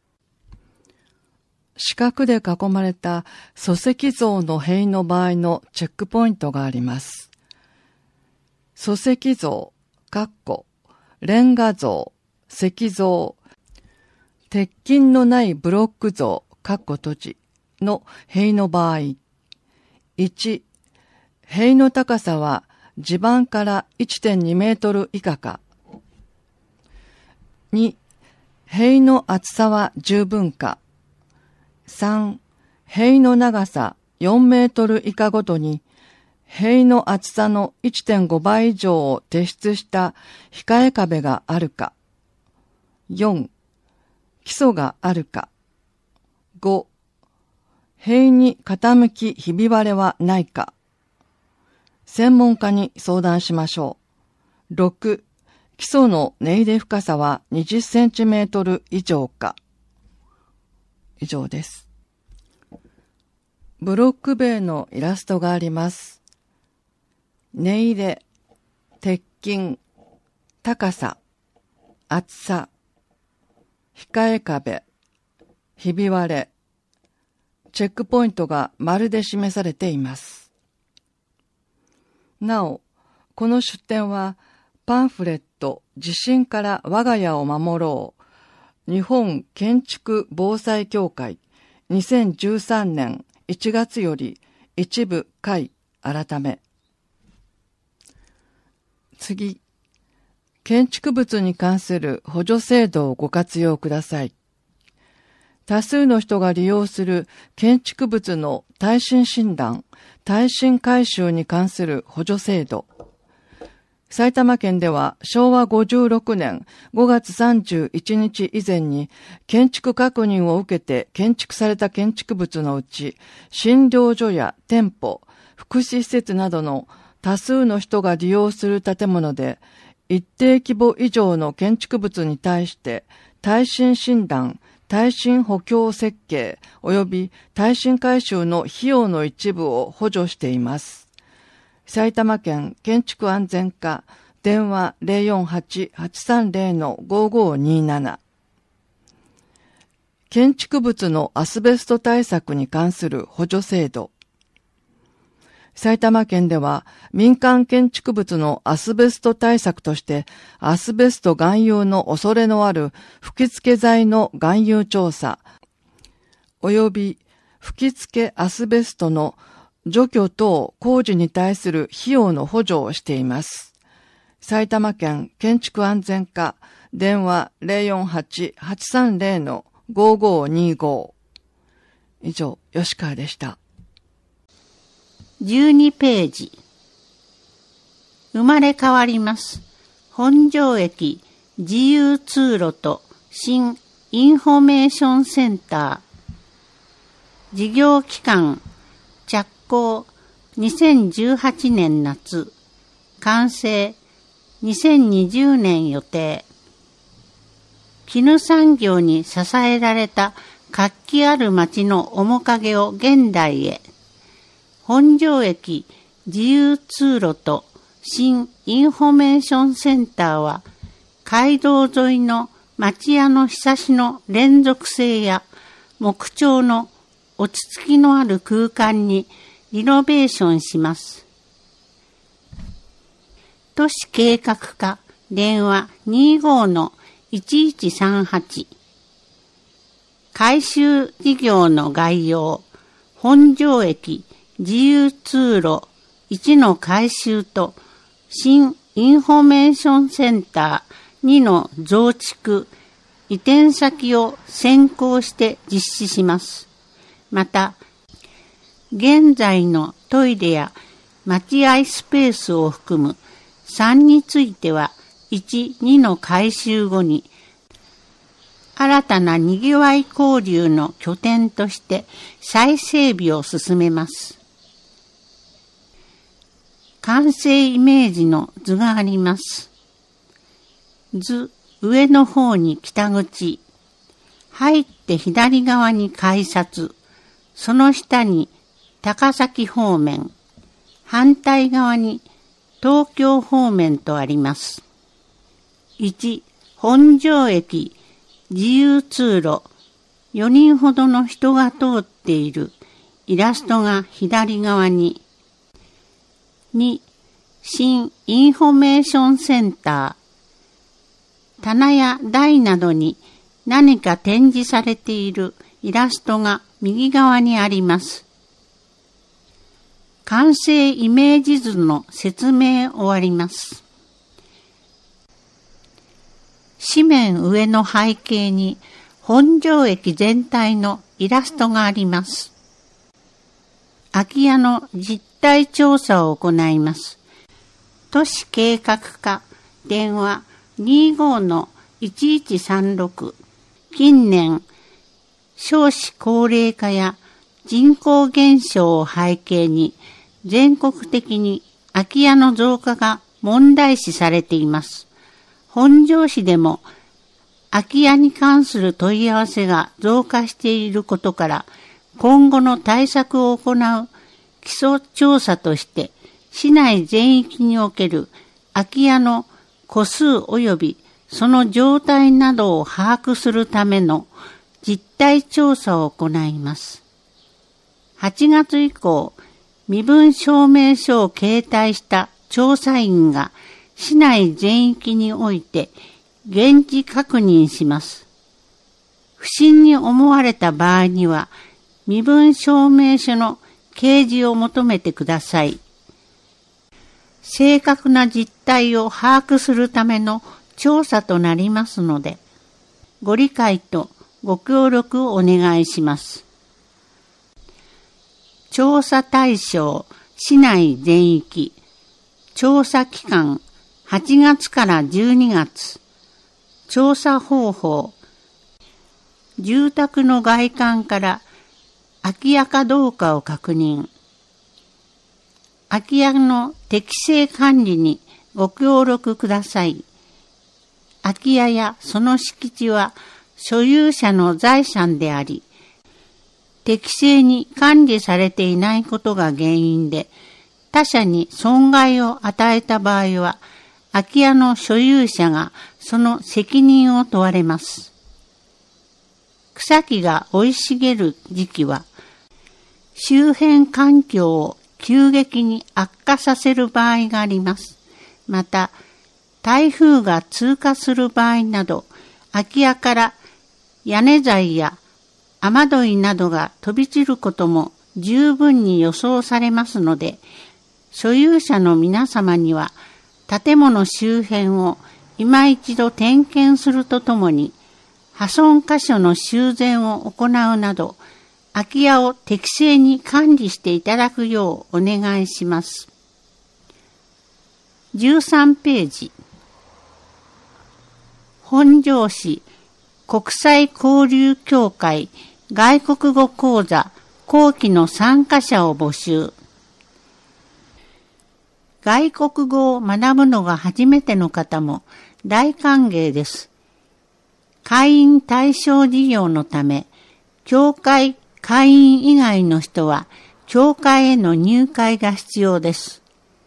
四角で囲まれた礎石像の塀の場合のチェックポイントがあります。礎石像、レンガ像、石像、鉄筋のないブロック像、閉じの塀の場合。1、塀の高さは地盤から 1.2 メートル以下か。2、塀の厚さは十分か。3、塀の長さ4メートル以下ごとに、塀の厚さの 1.5 倍以上を突出した控え壁があるか。4、基礎があるか。5、塀に傾きひび割れはないか。専門家に相談しましょう。6、基礎の根入れ深さは20センチメートル以上か。以上です。ブロック塀のイラストがあります。根入れ、鉄筋、高さ、厚さ、控え壁、ひび割れ、チェックポイントが丸で示されています。なお、この出展はパンフレット地震から我が家を守ろう日本建築防災協会2013年1月より一部改め。次、建築物に関する補助制度をご活用ください。多数の人が利用する建築物の耐震診断、耐震改修に関する補助制度。 埼玉県では昭和56年5月31日以前に建築確認を受けて建築された建築物のうち、診療所や店舗、福祉施設などの多数の人が利用する建物で、一定規模以上の建築物に対して耐震診断、耐震補強設計及び耐震改修の費用の一部を補助しています。埼玉県建築安全課電話 048-830-5527 建築物のアスベスト対策に関する補助制度。埼玉県では民間建築物のアスベスト対策としてアスベスト含有の恐れのある吹付剤の含有調査及び吹付アスベストの除去等工事に対する費用の補助をしています。埼玉県建築安全課電話 048-830-5525 以上、吉川でした。 12ページ。生まれ変わります。本庄駅自由通路と新インフォメーションセンター。事業期間着工2018年夏、完成2020年予定。絹産業に支えられた活気ある町の面影を現代へ。本庄駅自由通路と新インフォメーションセンターは、街道沿いの町屋のひさしの連続性や木彫の落ち着きのある空間にリノベーションします。都市計画課電話 25-1138 改修事業の概要。本庄駅自由通路1の改修と新インフォメーションセンター2の増築、移転先を先行して実施します。また、現在のトイレや待合スペースを含む3については1、2の改修後に新たなにぎわい交流の拠点として再整備を進めます。完成イメージの図があります。図、上の方に北口、入って左側に改札、その下に高崎方面、反対側に東京方面とあります。1、本庄駅自由通路、4人ほどの人が通っているイラストが左側に。2、新インフォメーションセンター、棚や台などに何か展示されているイラストが右側にあります。完成イメージ図の説明終わります。紙面上の背景に本庄駅全体のイラストがあります。空き家の実態調査を行います。都市計画課電話 25-1136 近年少子高齢化や人口減少を背景に全国的に空き家の増加が問題視されています。本庄市でも空き家に関する問い合わせが増加していることから、今後の対策を行う基礎調査として市内全域における空き家の戸数及びその状態などを把握するための実態調査を行います。8月以降、身分証明書を携帯した調査員が市内全域において現地確認します。不審に思われた場合には、身分証明書の掲示を求めてください。正確な実態を把握するための調査となりますので、ご理解とご協力をお願いします。調査対象、市内全域、調査期間、 8月から12月、調査方法。住宅の外観から空き家かどうかを確認。空き家の適正管理にご協力ください。空き家やその敷地は所有者の財産であり、適正に管理されていないことが原因で、他者に損害を与えた場合は、空き家の所有者がその責任を問われます。草木が生い茂る時期は、周辺環境を急激に悪化させる場合があります。また、台風が通過する場合など、空き家から屋根材や雨どいなどが飛び散ることも十分に予想されますので、所有者の皆様には、建物周辺を今一度点検するとともに、破損箇所の修繕を行うなど、空き家を適正に管理していただくようお願いします。13ページ。本庄市国際交流協会外国語講座後期の参加者を募集。外国語を学ぶのが初めての方も大歓迎です。会員対象事業のため、協会会員以外の人は協会への入会が必要です。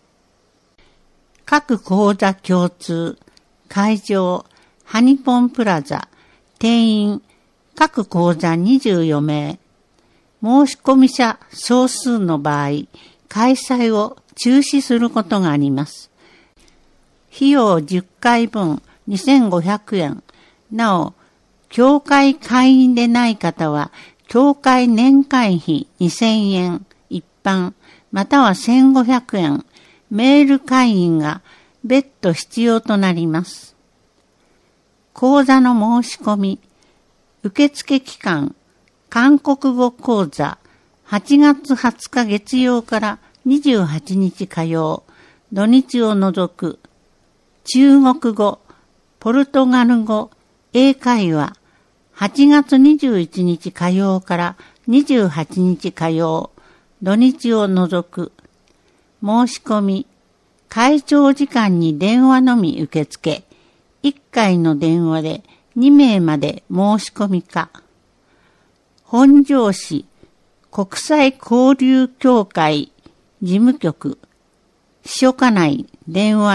各講座共通、会場、ハニポンプラザ、定員、各講座24名。申し込み者総数の場合、開催を中止することがあります。費用10回分2500円。なお、協会会員でない方は、協会年会費2000円、一般、または1500円、メール会員が別途必要となります。講座の申し込み、受付期間、韓国語講座、8月20日月曜から28日火曜、土日を除く、中国語、ポルトガル語、英会話、8月21日火曜から28日火曜、土日を除く、申し込み、会長時間に電話のみ受付、1回の電話で2名まで申し込みか。本庄市国際交流協会事務局、秘書課内電話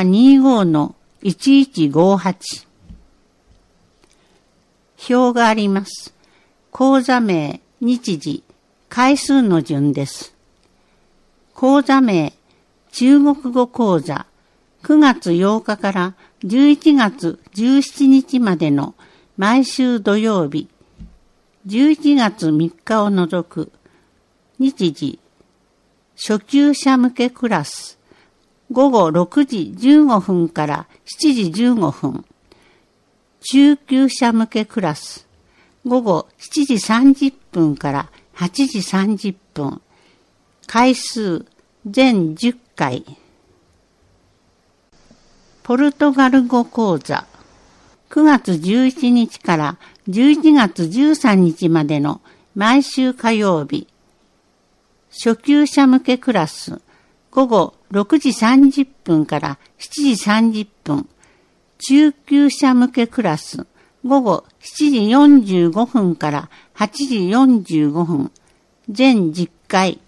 25-1158。表があります。講座名、日時、回数の順です。講座名、中国語講座、9月8日から11月17日までの毎週土曜日、11月3日を除く、日時、初級者向けクラス、午後6時15分から7時15分、中級者向けクラス、午後7時30分から8時30分、回数全10回。ポルトガル語講座、9月11日から11月13日までの毎週火曜日、初級者向けクラス、午後6時30分から7時30分、中級者向けクラス、午後7時45分から8時45分、全10回。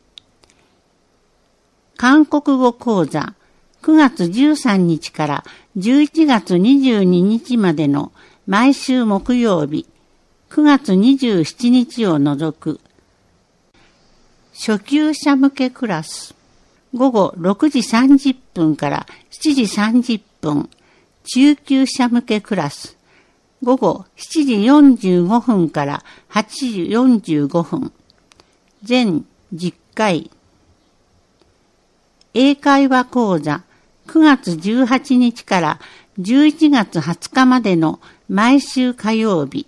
韓国語講座、9月13日から11月22日までの毎週木曜日、9月27日を除く、初級者向けクラス、午後6時30分から7時30分、中級者向けクラス、午後7時45分から8時45分、全10回。英会話講座、9月18日から11月20日までの毎週火曜日。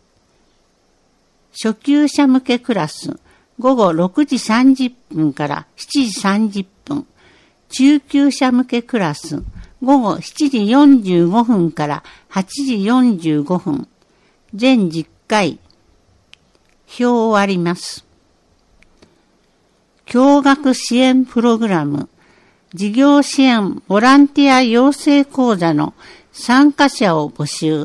初級者向けクラス、午後6時30分から7時30分。中級者向けクラス、 午後7時45分から8時45分、全10回、表を割ります。共学支援プログラム、事業支援ボランティア養成講座の参加者を募集。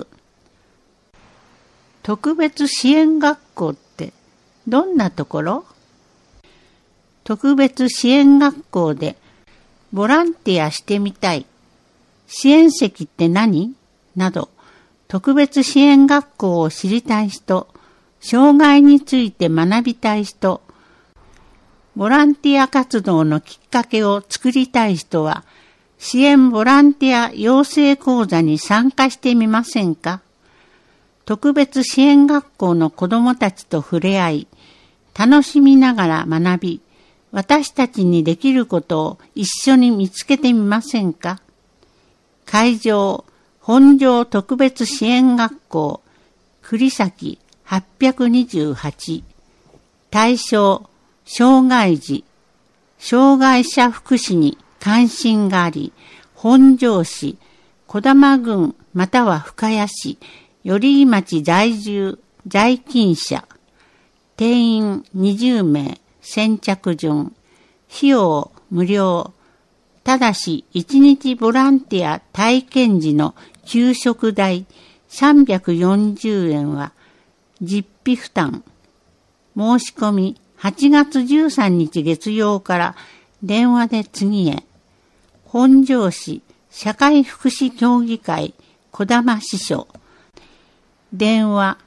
特別支援学校ってどんなところ？特別支援学校でボランティアしてみたい。支援席って何？など、特別支援学校を知りたい人、障害について学びたい人、ボランティア活動のきっかけを作りたい人は、支援ボランティア養成講座に参加してみませんか？特別支援学校の子どもたちと触れ合い、楽しみながら学び、私たちにできることを一緒に見つけてみませんか？会場、本庄特別支援学校、栗崎828。対象、障害児、障害者福祉に関心があり、本庄市、児玉郡または深谷市、寄居町在住、在勤者、定員20名、先着順、費用無料、ただし1日ボランティア体験時の給食代340円は実費負担。申し込み8月13日月曜から電話で次へ。本庄市社会福祉協議会児玉支所。電話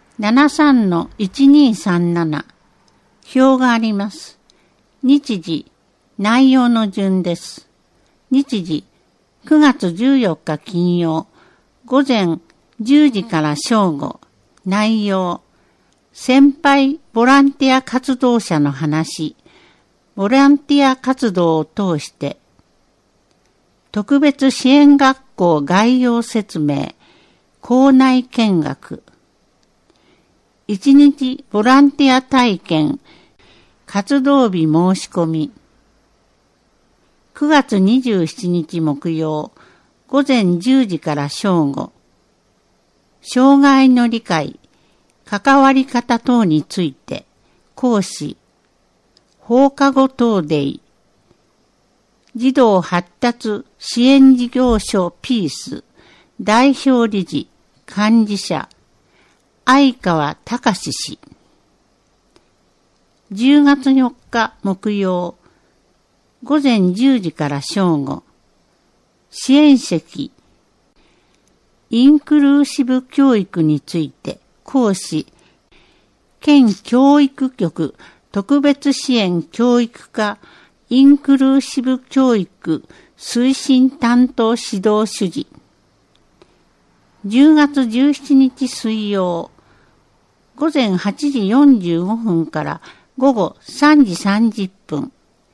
73-1237。表があります。日時、内容の順です。日時、9月14日金曜、午前10時から正午。内容、先輩ボランティア活動者の話、ボランティア活動を通して、特別支援学校概要説明、校内見学、1日ボランティア体験、活動日申し込み。9月27日木曜、午前10時から正午。障害の理解、関わり方等について、講師、放課後等デイ、児童発達支援事業所ピース、代表理事、幹事社、相川隆氏。10月4日木曜、午前10時から正午。支援席、インクルーシブ教育について、講師、県教育局特別支援教育課インクルーシブ教育推進担当指導主事。10月17日水曜、午前8時45分から午後3時30分。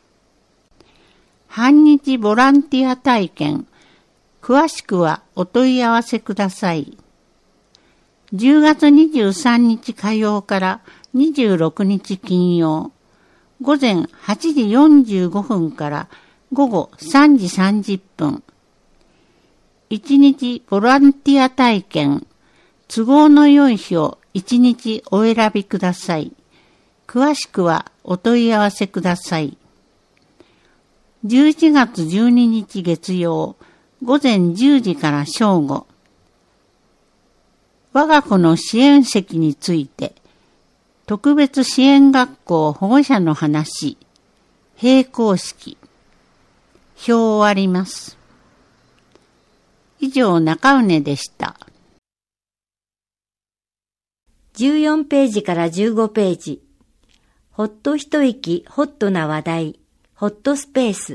半日ボランティア体験。詳しくはお問い合わせください。10月23日火曜から26日金曜。午前8時45分から午後3時30分。1日ボランティア体験。都合の良い日を1日お選びください。詳しくはお問い合わせください。11月12日月曜、午前10時から正午。我が子の支援席について、特別支援学校保護者の話、閉校式。表を割ります。以上、中畝でした。 14ページから15ページ。ほっと一息ホットな話題、ホットスペース。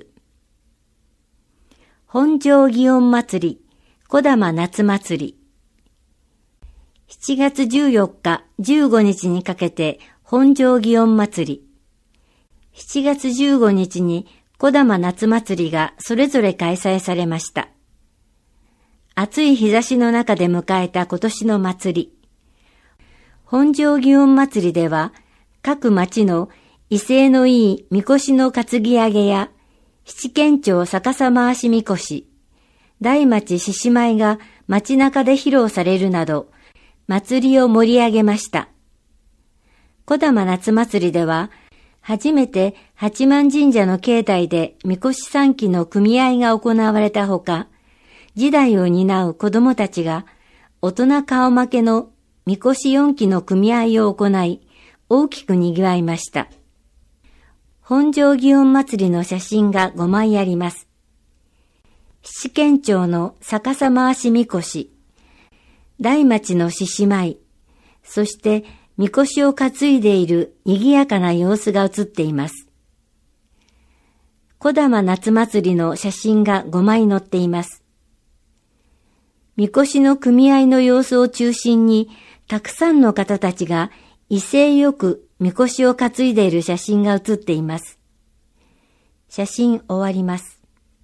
本庄祇園祭り、児玉夏祭り。7月14日、15日にかけて本庄祇園祭り。7月15日に児玉夏祭りがそれぞれ開催されました。暑い日差しの中で迎えた今年の祭り。本庄祇園祭りでは、各町の威勢のいいみこしの担ぎ上げや、七軒町逆さ回しみこし、 大町獅子舞が街中で披露されるなど、祭りを盛り上げました。小玉夏祭りでは、初めて八幡神社の境内でみこし参騎の組合が行われたほか、時代を担う子供たちが大人顔負けのみこし4騎の組合を行い、大きく賑わいました。本庄祇園祭りの写真が5枚あります。七軒町の逆さ回しみこし、大町の獅子舞、そしてみこしを担いでいる賑やかな様子が写っています。小玉夏祭りの写真が5枚載っています。みこしの組合の様子を中心に、たくさんの方たちが威勢よくみこしを担いでいる写真が写っています。写真終わります。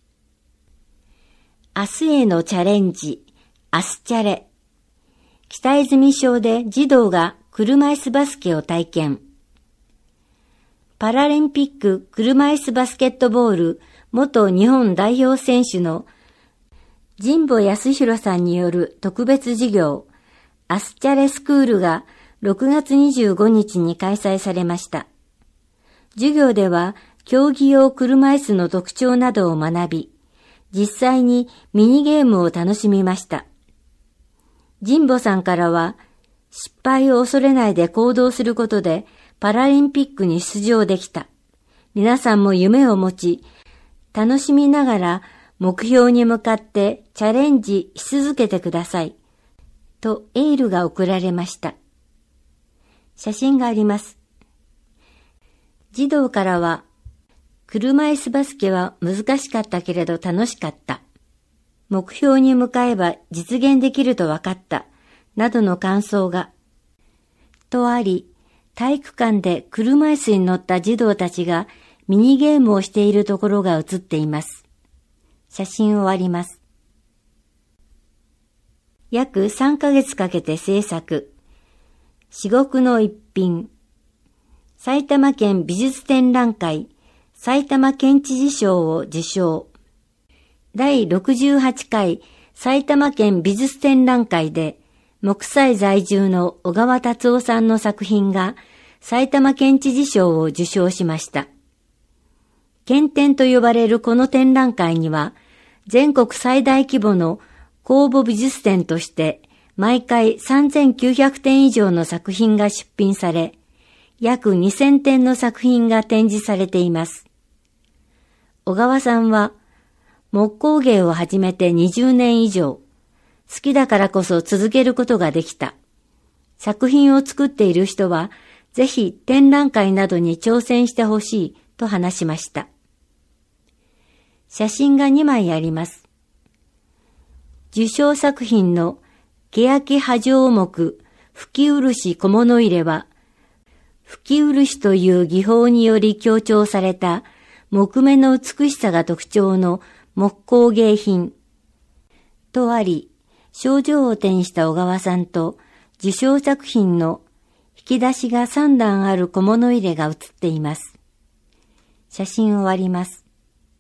明日へのチャレンジ、明日チャレ。北泉小で児童が車椅子バスケを体験。パラリンピック車椅子バスケットボール元日本代表選手の神保康弘さんによる特別授業、アスチャレスクールが6月25日に開催されました。授業では競技用車椅子の特徴などを学び、実際にミニゲームを楽しみました。神保さんからは、失敗を恐れないで行動することでパラリンピックに出場できた。皆さんも夢を持ち、楽しみながら目標に向かってチャレンジし続けてください。とエールが送られました。写真があります。児童からは、車椅子バスケは難しかったけれど楽しかった。目標に向かえば実現できると分かった。などの感想が。とあり、体育館で車椅子に乗った児童たちがミニゲームをしているところが写っています。写真終わります。約3ヶ月かけて制作。至極の一品。埼玉県美術展覧会埼玉県知事賞を受賞。第68回埼玉県美術展覧会で木西在住の小川達夫さんの作品が埼玉県知事賞を受賞しました。県展と呼ばれるこの展覧会には全国最大規模の公募美術展として毎回3900点以上の作品が出品され、約2000点の作品が展示されています。小川さんは木工芸を始めて20年以上、好きだからこそ続けることができた。作品を作っている人はぜひ展覧会などに挑戦してほしいと話しました。写真が2枚あります。受賞作品の欅波状木吹漆小物入れは、吹漆という技法により強調された木目の美しさが特徴の木工芸品とあり、賞状を手にした小川さんと受賞作品の引き出しが3段ある小物入れが写っています。写真終わります。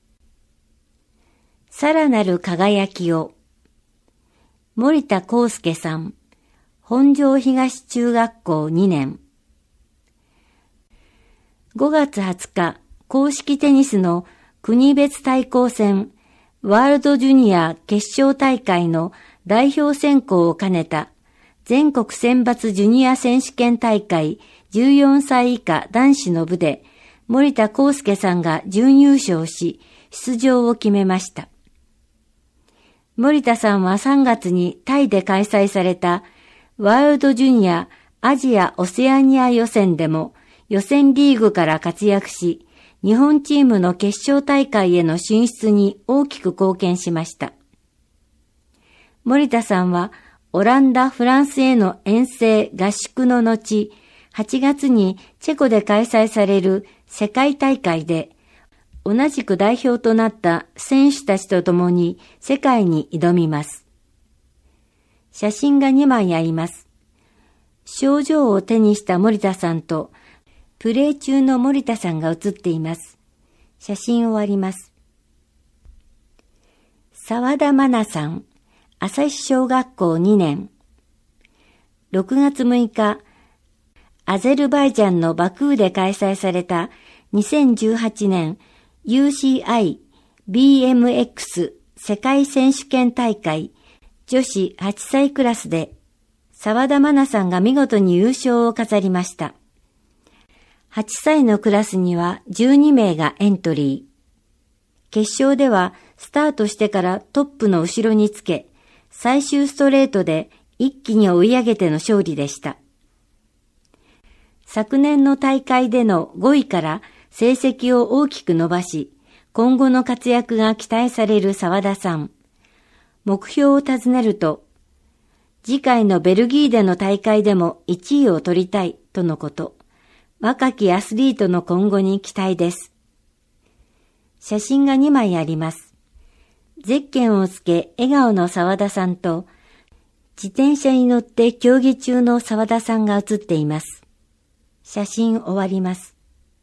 さらなる輝きを。森田康介さん、本庄東中学校2年。5月20日、公式テニスの国別対抗戦ワールドジュニア決勝大会の代表選考を兼ねた全国選抜ジュニア選手権大会14歳以下男子の部で森田康介さんが準優勝し出場を決めました。森田さんは3月にタイで開催されたワールドジュニアアジア・オセアニア予選でも予選リーグから活躍し、日本チームの決勝大会への進出に大きく貢献しました。森田さんはオランダ・フランスへの遠征合宿の後、8月にチェコで開催される世界大会で、同じく代表となった選手たちと共に世界に挑みます。写真が2枚あります。賞状を手にした森田さんと、プレー中の森田さんが写っています。写真終わります。 沢田真奈さん、朝日小学校2年。6月6日、アゼルバイジャンのバクーで開催された2018年 UCI BMX 世界選手権大会女子8歳クラスで沢田真奈さんが見事に優勝を飾りました。8歳のクラスには12名がエントリー。決勝ではスタートしてからトップの後ろにつけ、最終ストレートで一気に追い上げての勝利でした。昨年の大会での5位から成績を大きく伸ばし、今後の活躍が期待される沢田さん。目標を尋ねると、次回のベルギーでの大会でも1位を取りたいとのこと。若きアスリートの今後に期待です。写真が2枚あります。ゼッケンをつけ笑顔の沢田さんと、自転車に乗って競技中の沢田さんが写っています。写真終わります。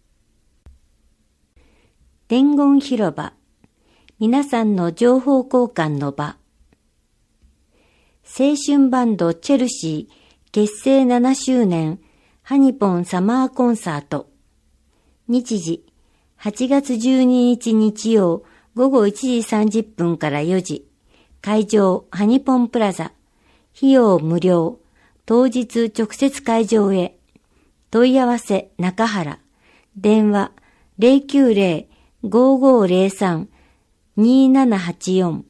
伝言広場。皆さんの情報交換の場。青春バンドチェルシー結成7周年ハニポンサマーコンサート。日時8月12日日曜午後1時30分から4時。会場ハニポンプラザ。費用無料。当日直接会場へ。問い合わせ中原。電話090-5503-2784。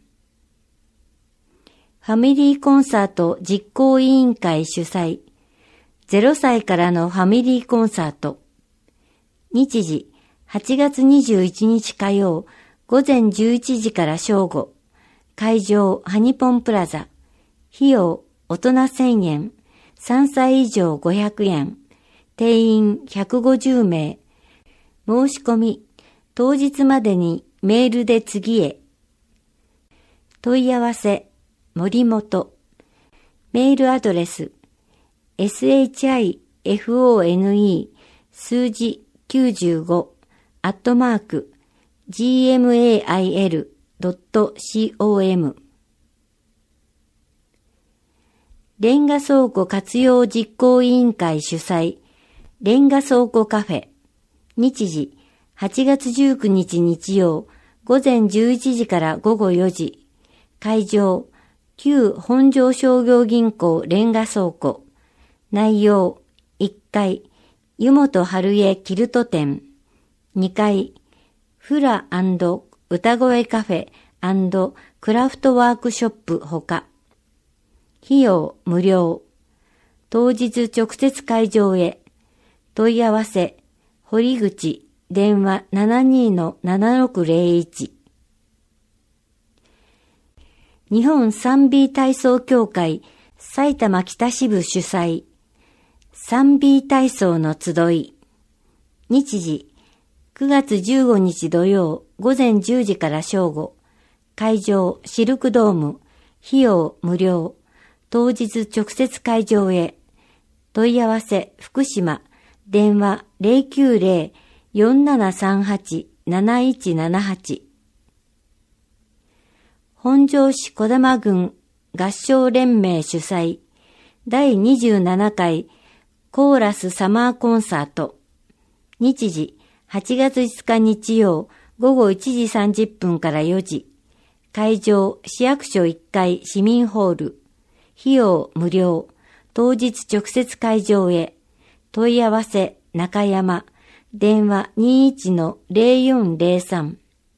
ファミリーコンサート実行委員会主催。0歳からのファミリーコンサート。日時8月21日火曜午前11時から正午。会場ハニポンプラザ。費用大人1000円。3歳以上500円。定員150名。申し込み当日までにメールで次へ。問い合わせ森本。メールアドレスshifone 数字95@gmail.com。 レンガ倉庫活用実行委員会主催レンガ倉庫カフェ。日時8月19日日曜午前11時から午後4時。会場旧本庄商業銀行レンガ倉庫。内容1階湯本春江キルト店。2階フラ&歌声カフェ&クラフトワークショップほか。費用無料。当日直接会場へ。問い合わせ堀口電話 72-7601。日本賛美体操協会埼玉北支部主催賛美体操の集い。日時9月15日土曜午前10時から正午。会場シルクドーム。費用無料。当日直接会場へ。問い合わせ福島。電話090-4738-7178。本庄市児玉郡合唱連盟主催第27回コーラスサマーコンサート。日時8月5日日曜午後1時30分から4時。会場市役所1階市民ホール。費用無料。当日直接会場へ。問い合わせ中山。電話 21-0403。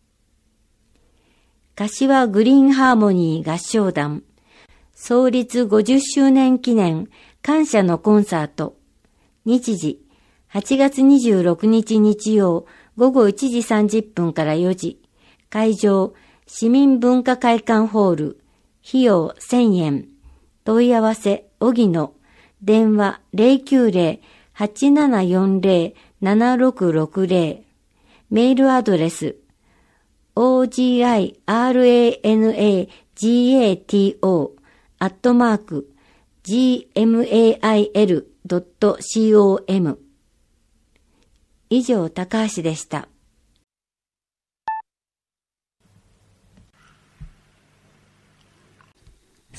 柏グリーンハーモニー合唱団。創立50周年記念感謝のコンサート。日時8月26日日曜午後1時30分から4時。会場市民文化会館ホール。費用1000円。問い合わせ荻野。電話090-8740-7660。メールアドレスogiranagato@gmail.com。 以上、高橋でした。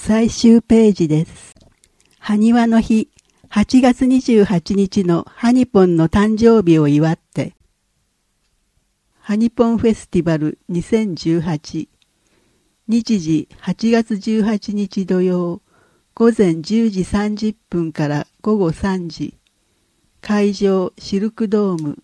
最終ページです。埴輪の日、8月28日のハニポンの誕生日を祝って、ハニポンフェスティバル2018、日時8月18日土曜、午前10時30分から午後3時、会場シルクドーム。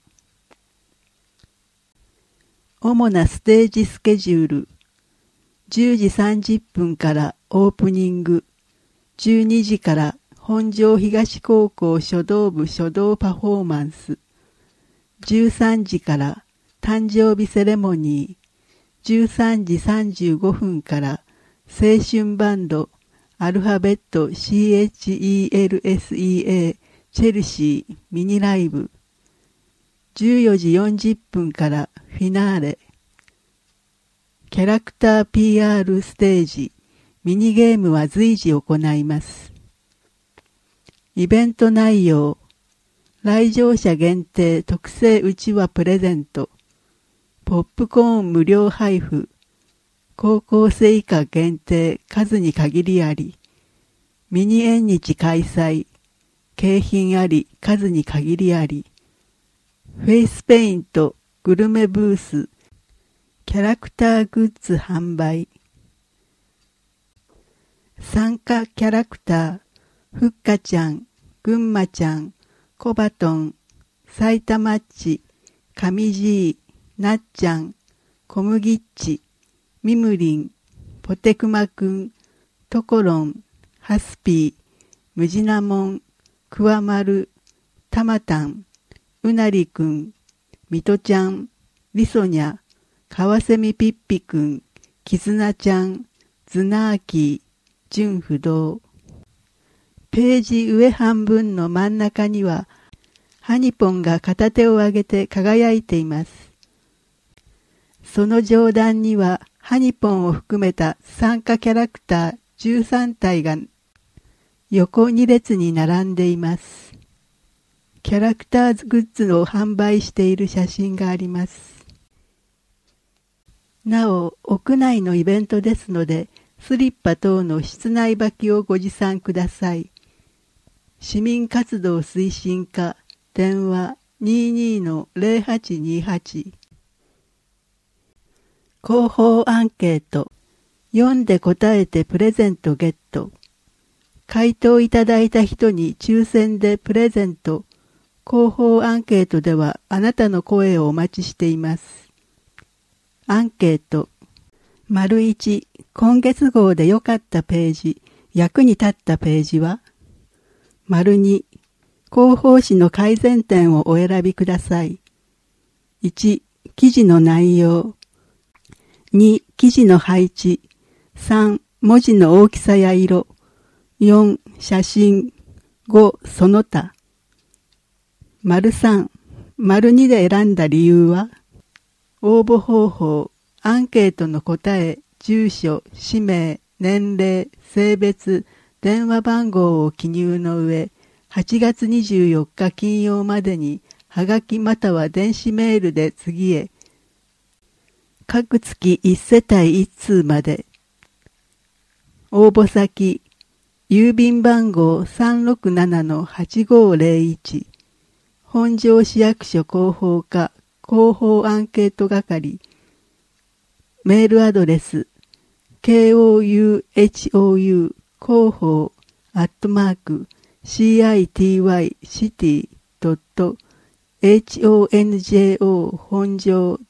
主なステージスケジュール。10時30分からオープニング。12時から本庄東高校書道部書道パフォーマンス。13時から誕生日セレモニー。13時35分から青春バンドアルファベット CHELSEA チェルシーミニライブ。14時40分からフィナーレ。キャラクター PR ステージ、ミニゲームは随時行います。イベント内容、来場者限定特製うちわプレゼント、ポップコーン無料配布、高校生以下限定数に限りあり、ミニ縁日開催、景品あり数に限りあり、フェイスペイント、グルメブース、キャラクターグッズ販売。参加キャラクター、ふっかちゃん、ぐんまちゃん、コバトン、さいたまっち、かみじい、なっちゃん、こむぎっち、みむりん、ぽてくまくん、ところん、ハスピー、むじなもん、くわまる、たまたん、うなりくん、みとちゃん、りそにゃ、かわせみぴっぴくん、きずなちゃん、ずなあき、じゅん不動。ページ上半分の真ん中には、ハニポンが片手を上げて輝いています。その上段には、ハニポンを含めた参加キャラクター13体が横2列に並んでいます。キャラクターグッズを販売している写真があります。なお、屋内のイベントですので、スリッパ等の室内履きをご持参ください。市民活動推進課、電話 22-0828。広報アンケート。読んで答えてプレゼントゲット。回答いただいた人に抽選でプレゼント。広報アンケートではあなたの声をお待ちしています。アンケート。1、今月号で良かったページ、役に立ったページは2、広報誌の改善点をお選びください。1、記事の内容。2、記事の配置。3、文字の大きさや色。4、写真。5、その他。3、2で選んだ理由は応募方法、アンケートの答え、住所、氏名、年齢、性別、電話番号を記入の上、8月24日金曜までに、はがきまたは電子メールで次へ、各月1世帯1通まで。応募先、郵便番号 367-8501、本庄市役所広報課広報アンケート係、メールアドレス、kouhou 広報@city.honjo 本庄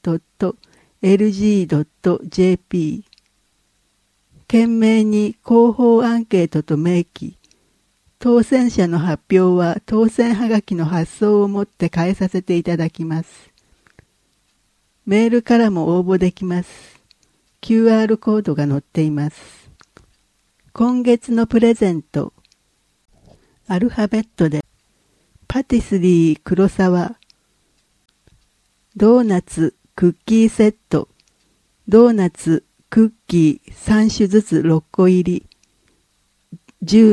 .lg.jp 懸命に広報アンケートと明記、当選者の発表は当選はがきの発送をもって返させていただきます。メールからも応募できます。QR コードが載っています。今月のプレゼント。アルファベットで、パティスリー黒沢、ドーナツクッキーセット、ドーナツクッキー3種ずつ6個入り、10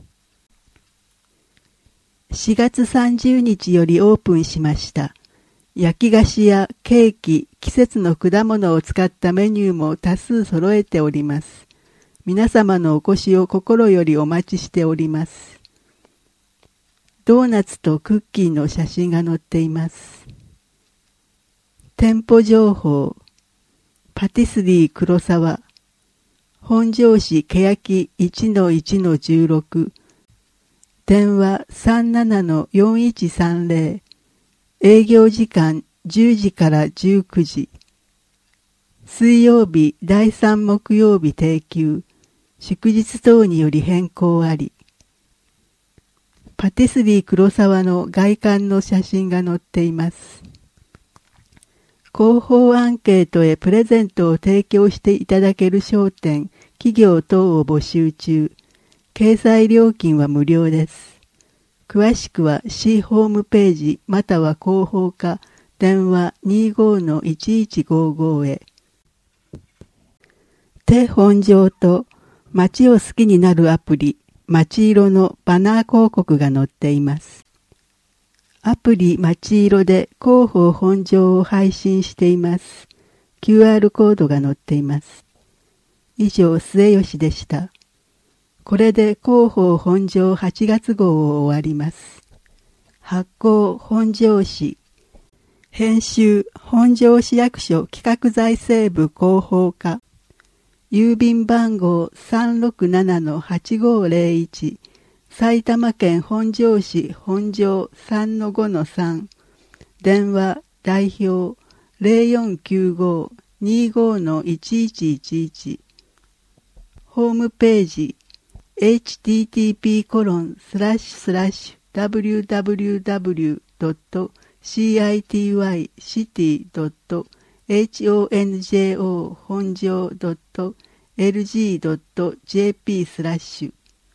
名。4月30日よりオープンしました。 焼き菓子やケーキ、季節の果物を使ったメニューも多数揃えております。皆様のお越しを心よりお待ちしております。ドーナツとクッキーの写真が載っています。店舗情報、パティスリー黒沢、本庄市欅 1-1-16、電話 37-4130、営業時間10時から19時。水曜日第3木曜日定休。祝日等により変更あり。パティスリー黒沢の外観の写真が載っています。広報アンケートへプレゼントを提供していただける商店、企業等を募集中。掲載料金は無料です。詳しくは C ホームページまたは広報課電話 25-1155 へ。手本上と街を好きになるアプリ街色のバナー広告が載っています。アプリ街色で広報本上を配信しています。QR コードが載っています。以上、末吉でした。これで広報本庄8月号を終わります。発行本庄市。編集本庄市役所企画財政部広報課。郵便番号 367-8501。埼玉県本庄市本庄 3-5-3。電話代表 0495-25-1111。ホームページhttp://www.citycity.honjo honjo.lg.jp/ 広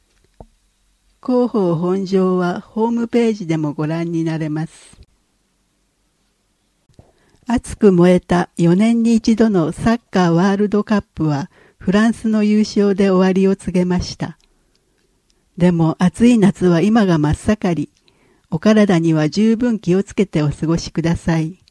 報本庄はホームページでもご覧になれます。熱く燃えた4年に一度のサッカーワールドカップはフランスの優勝で終わりを告げました。でも暑い夏は今が真っ盛り。お体には十分気をつけてお過ごしください。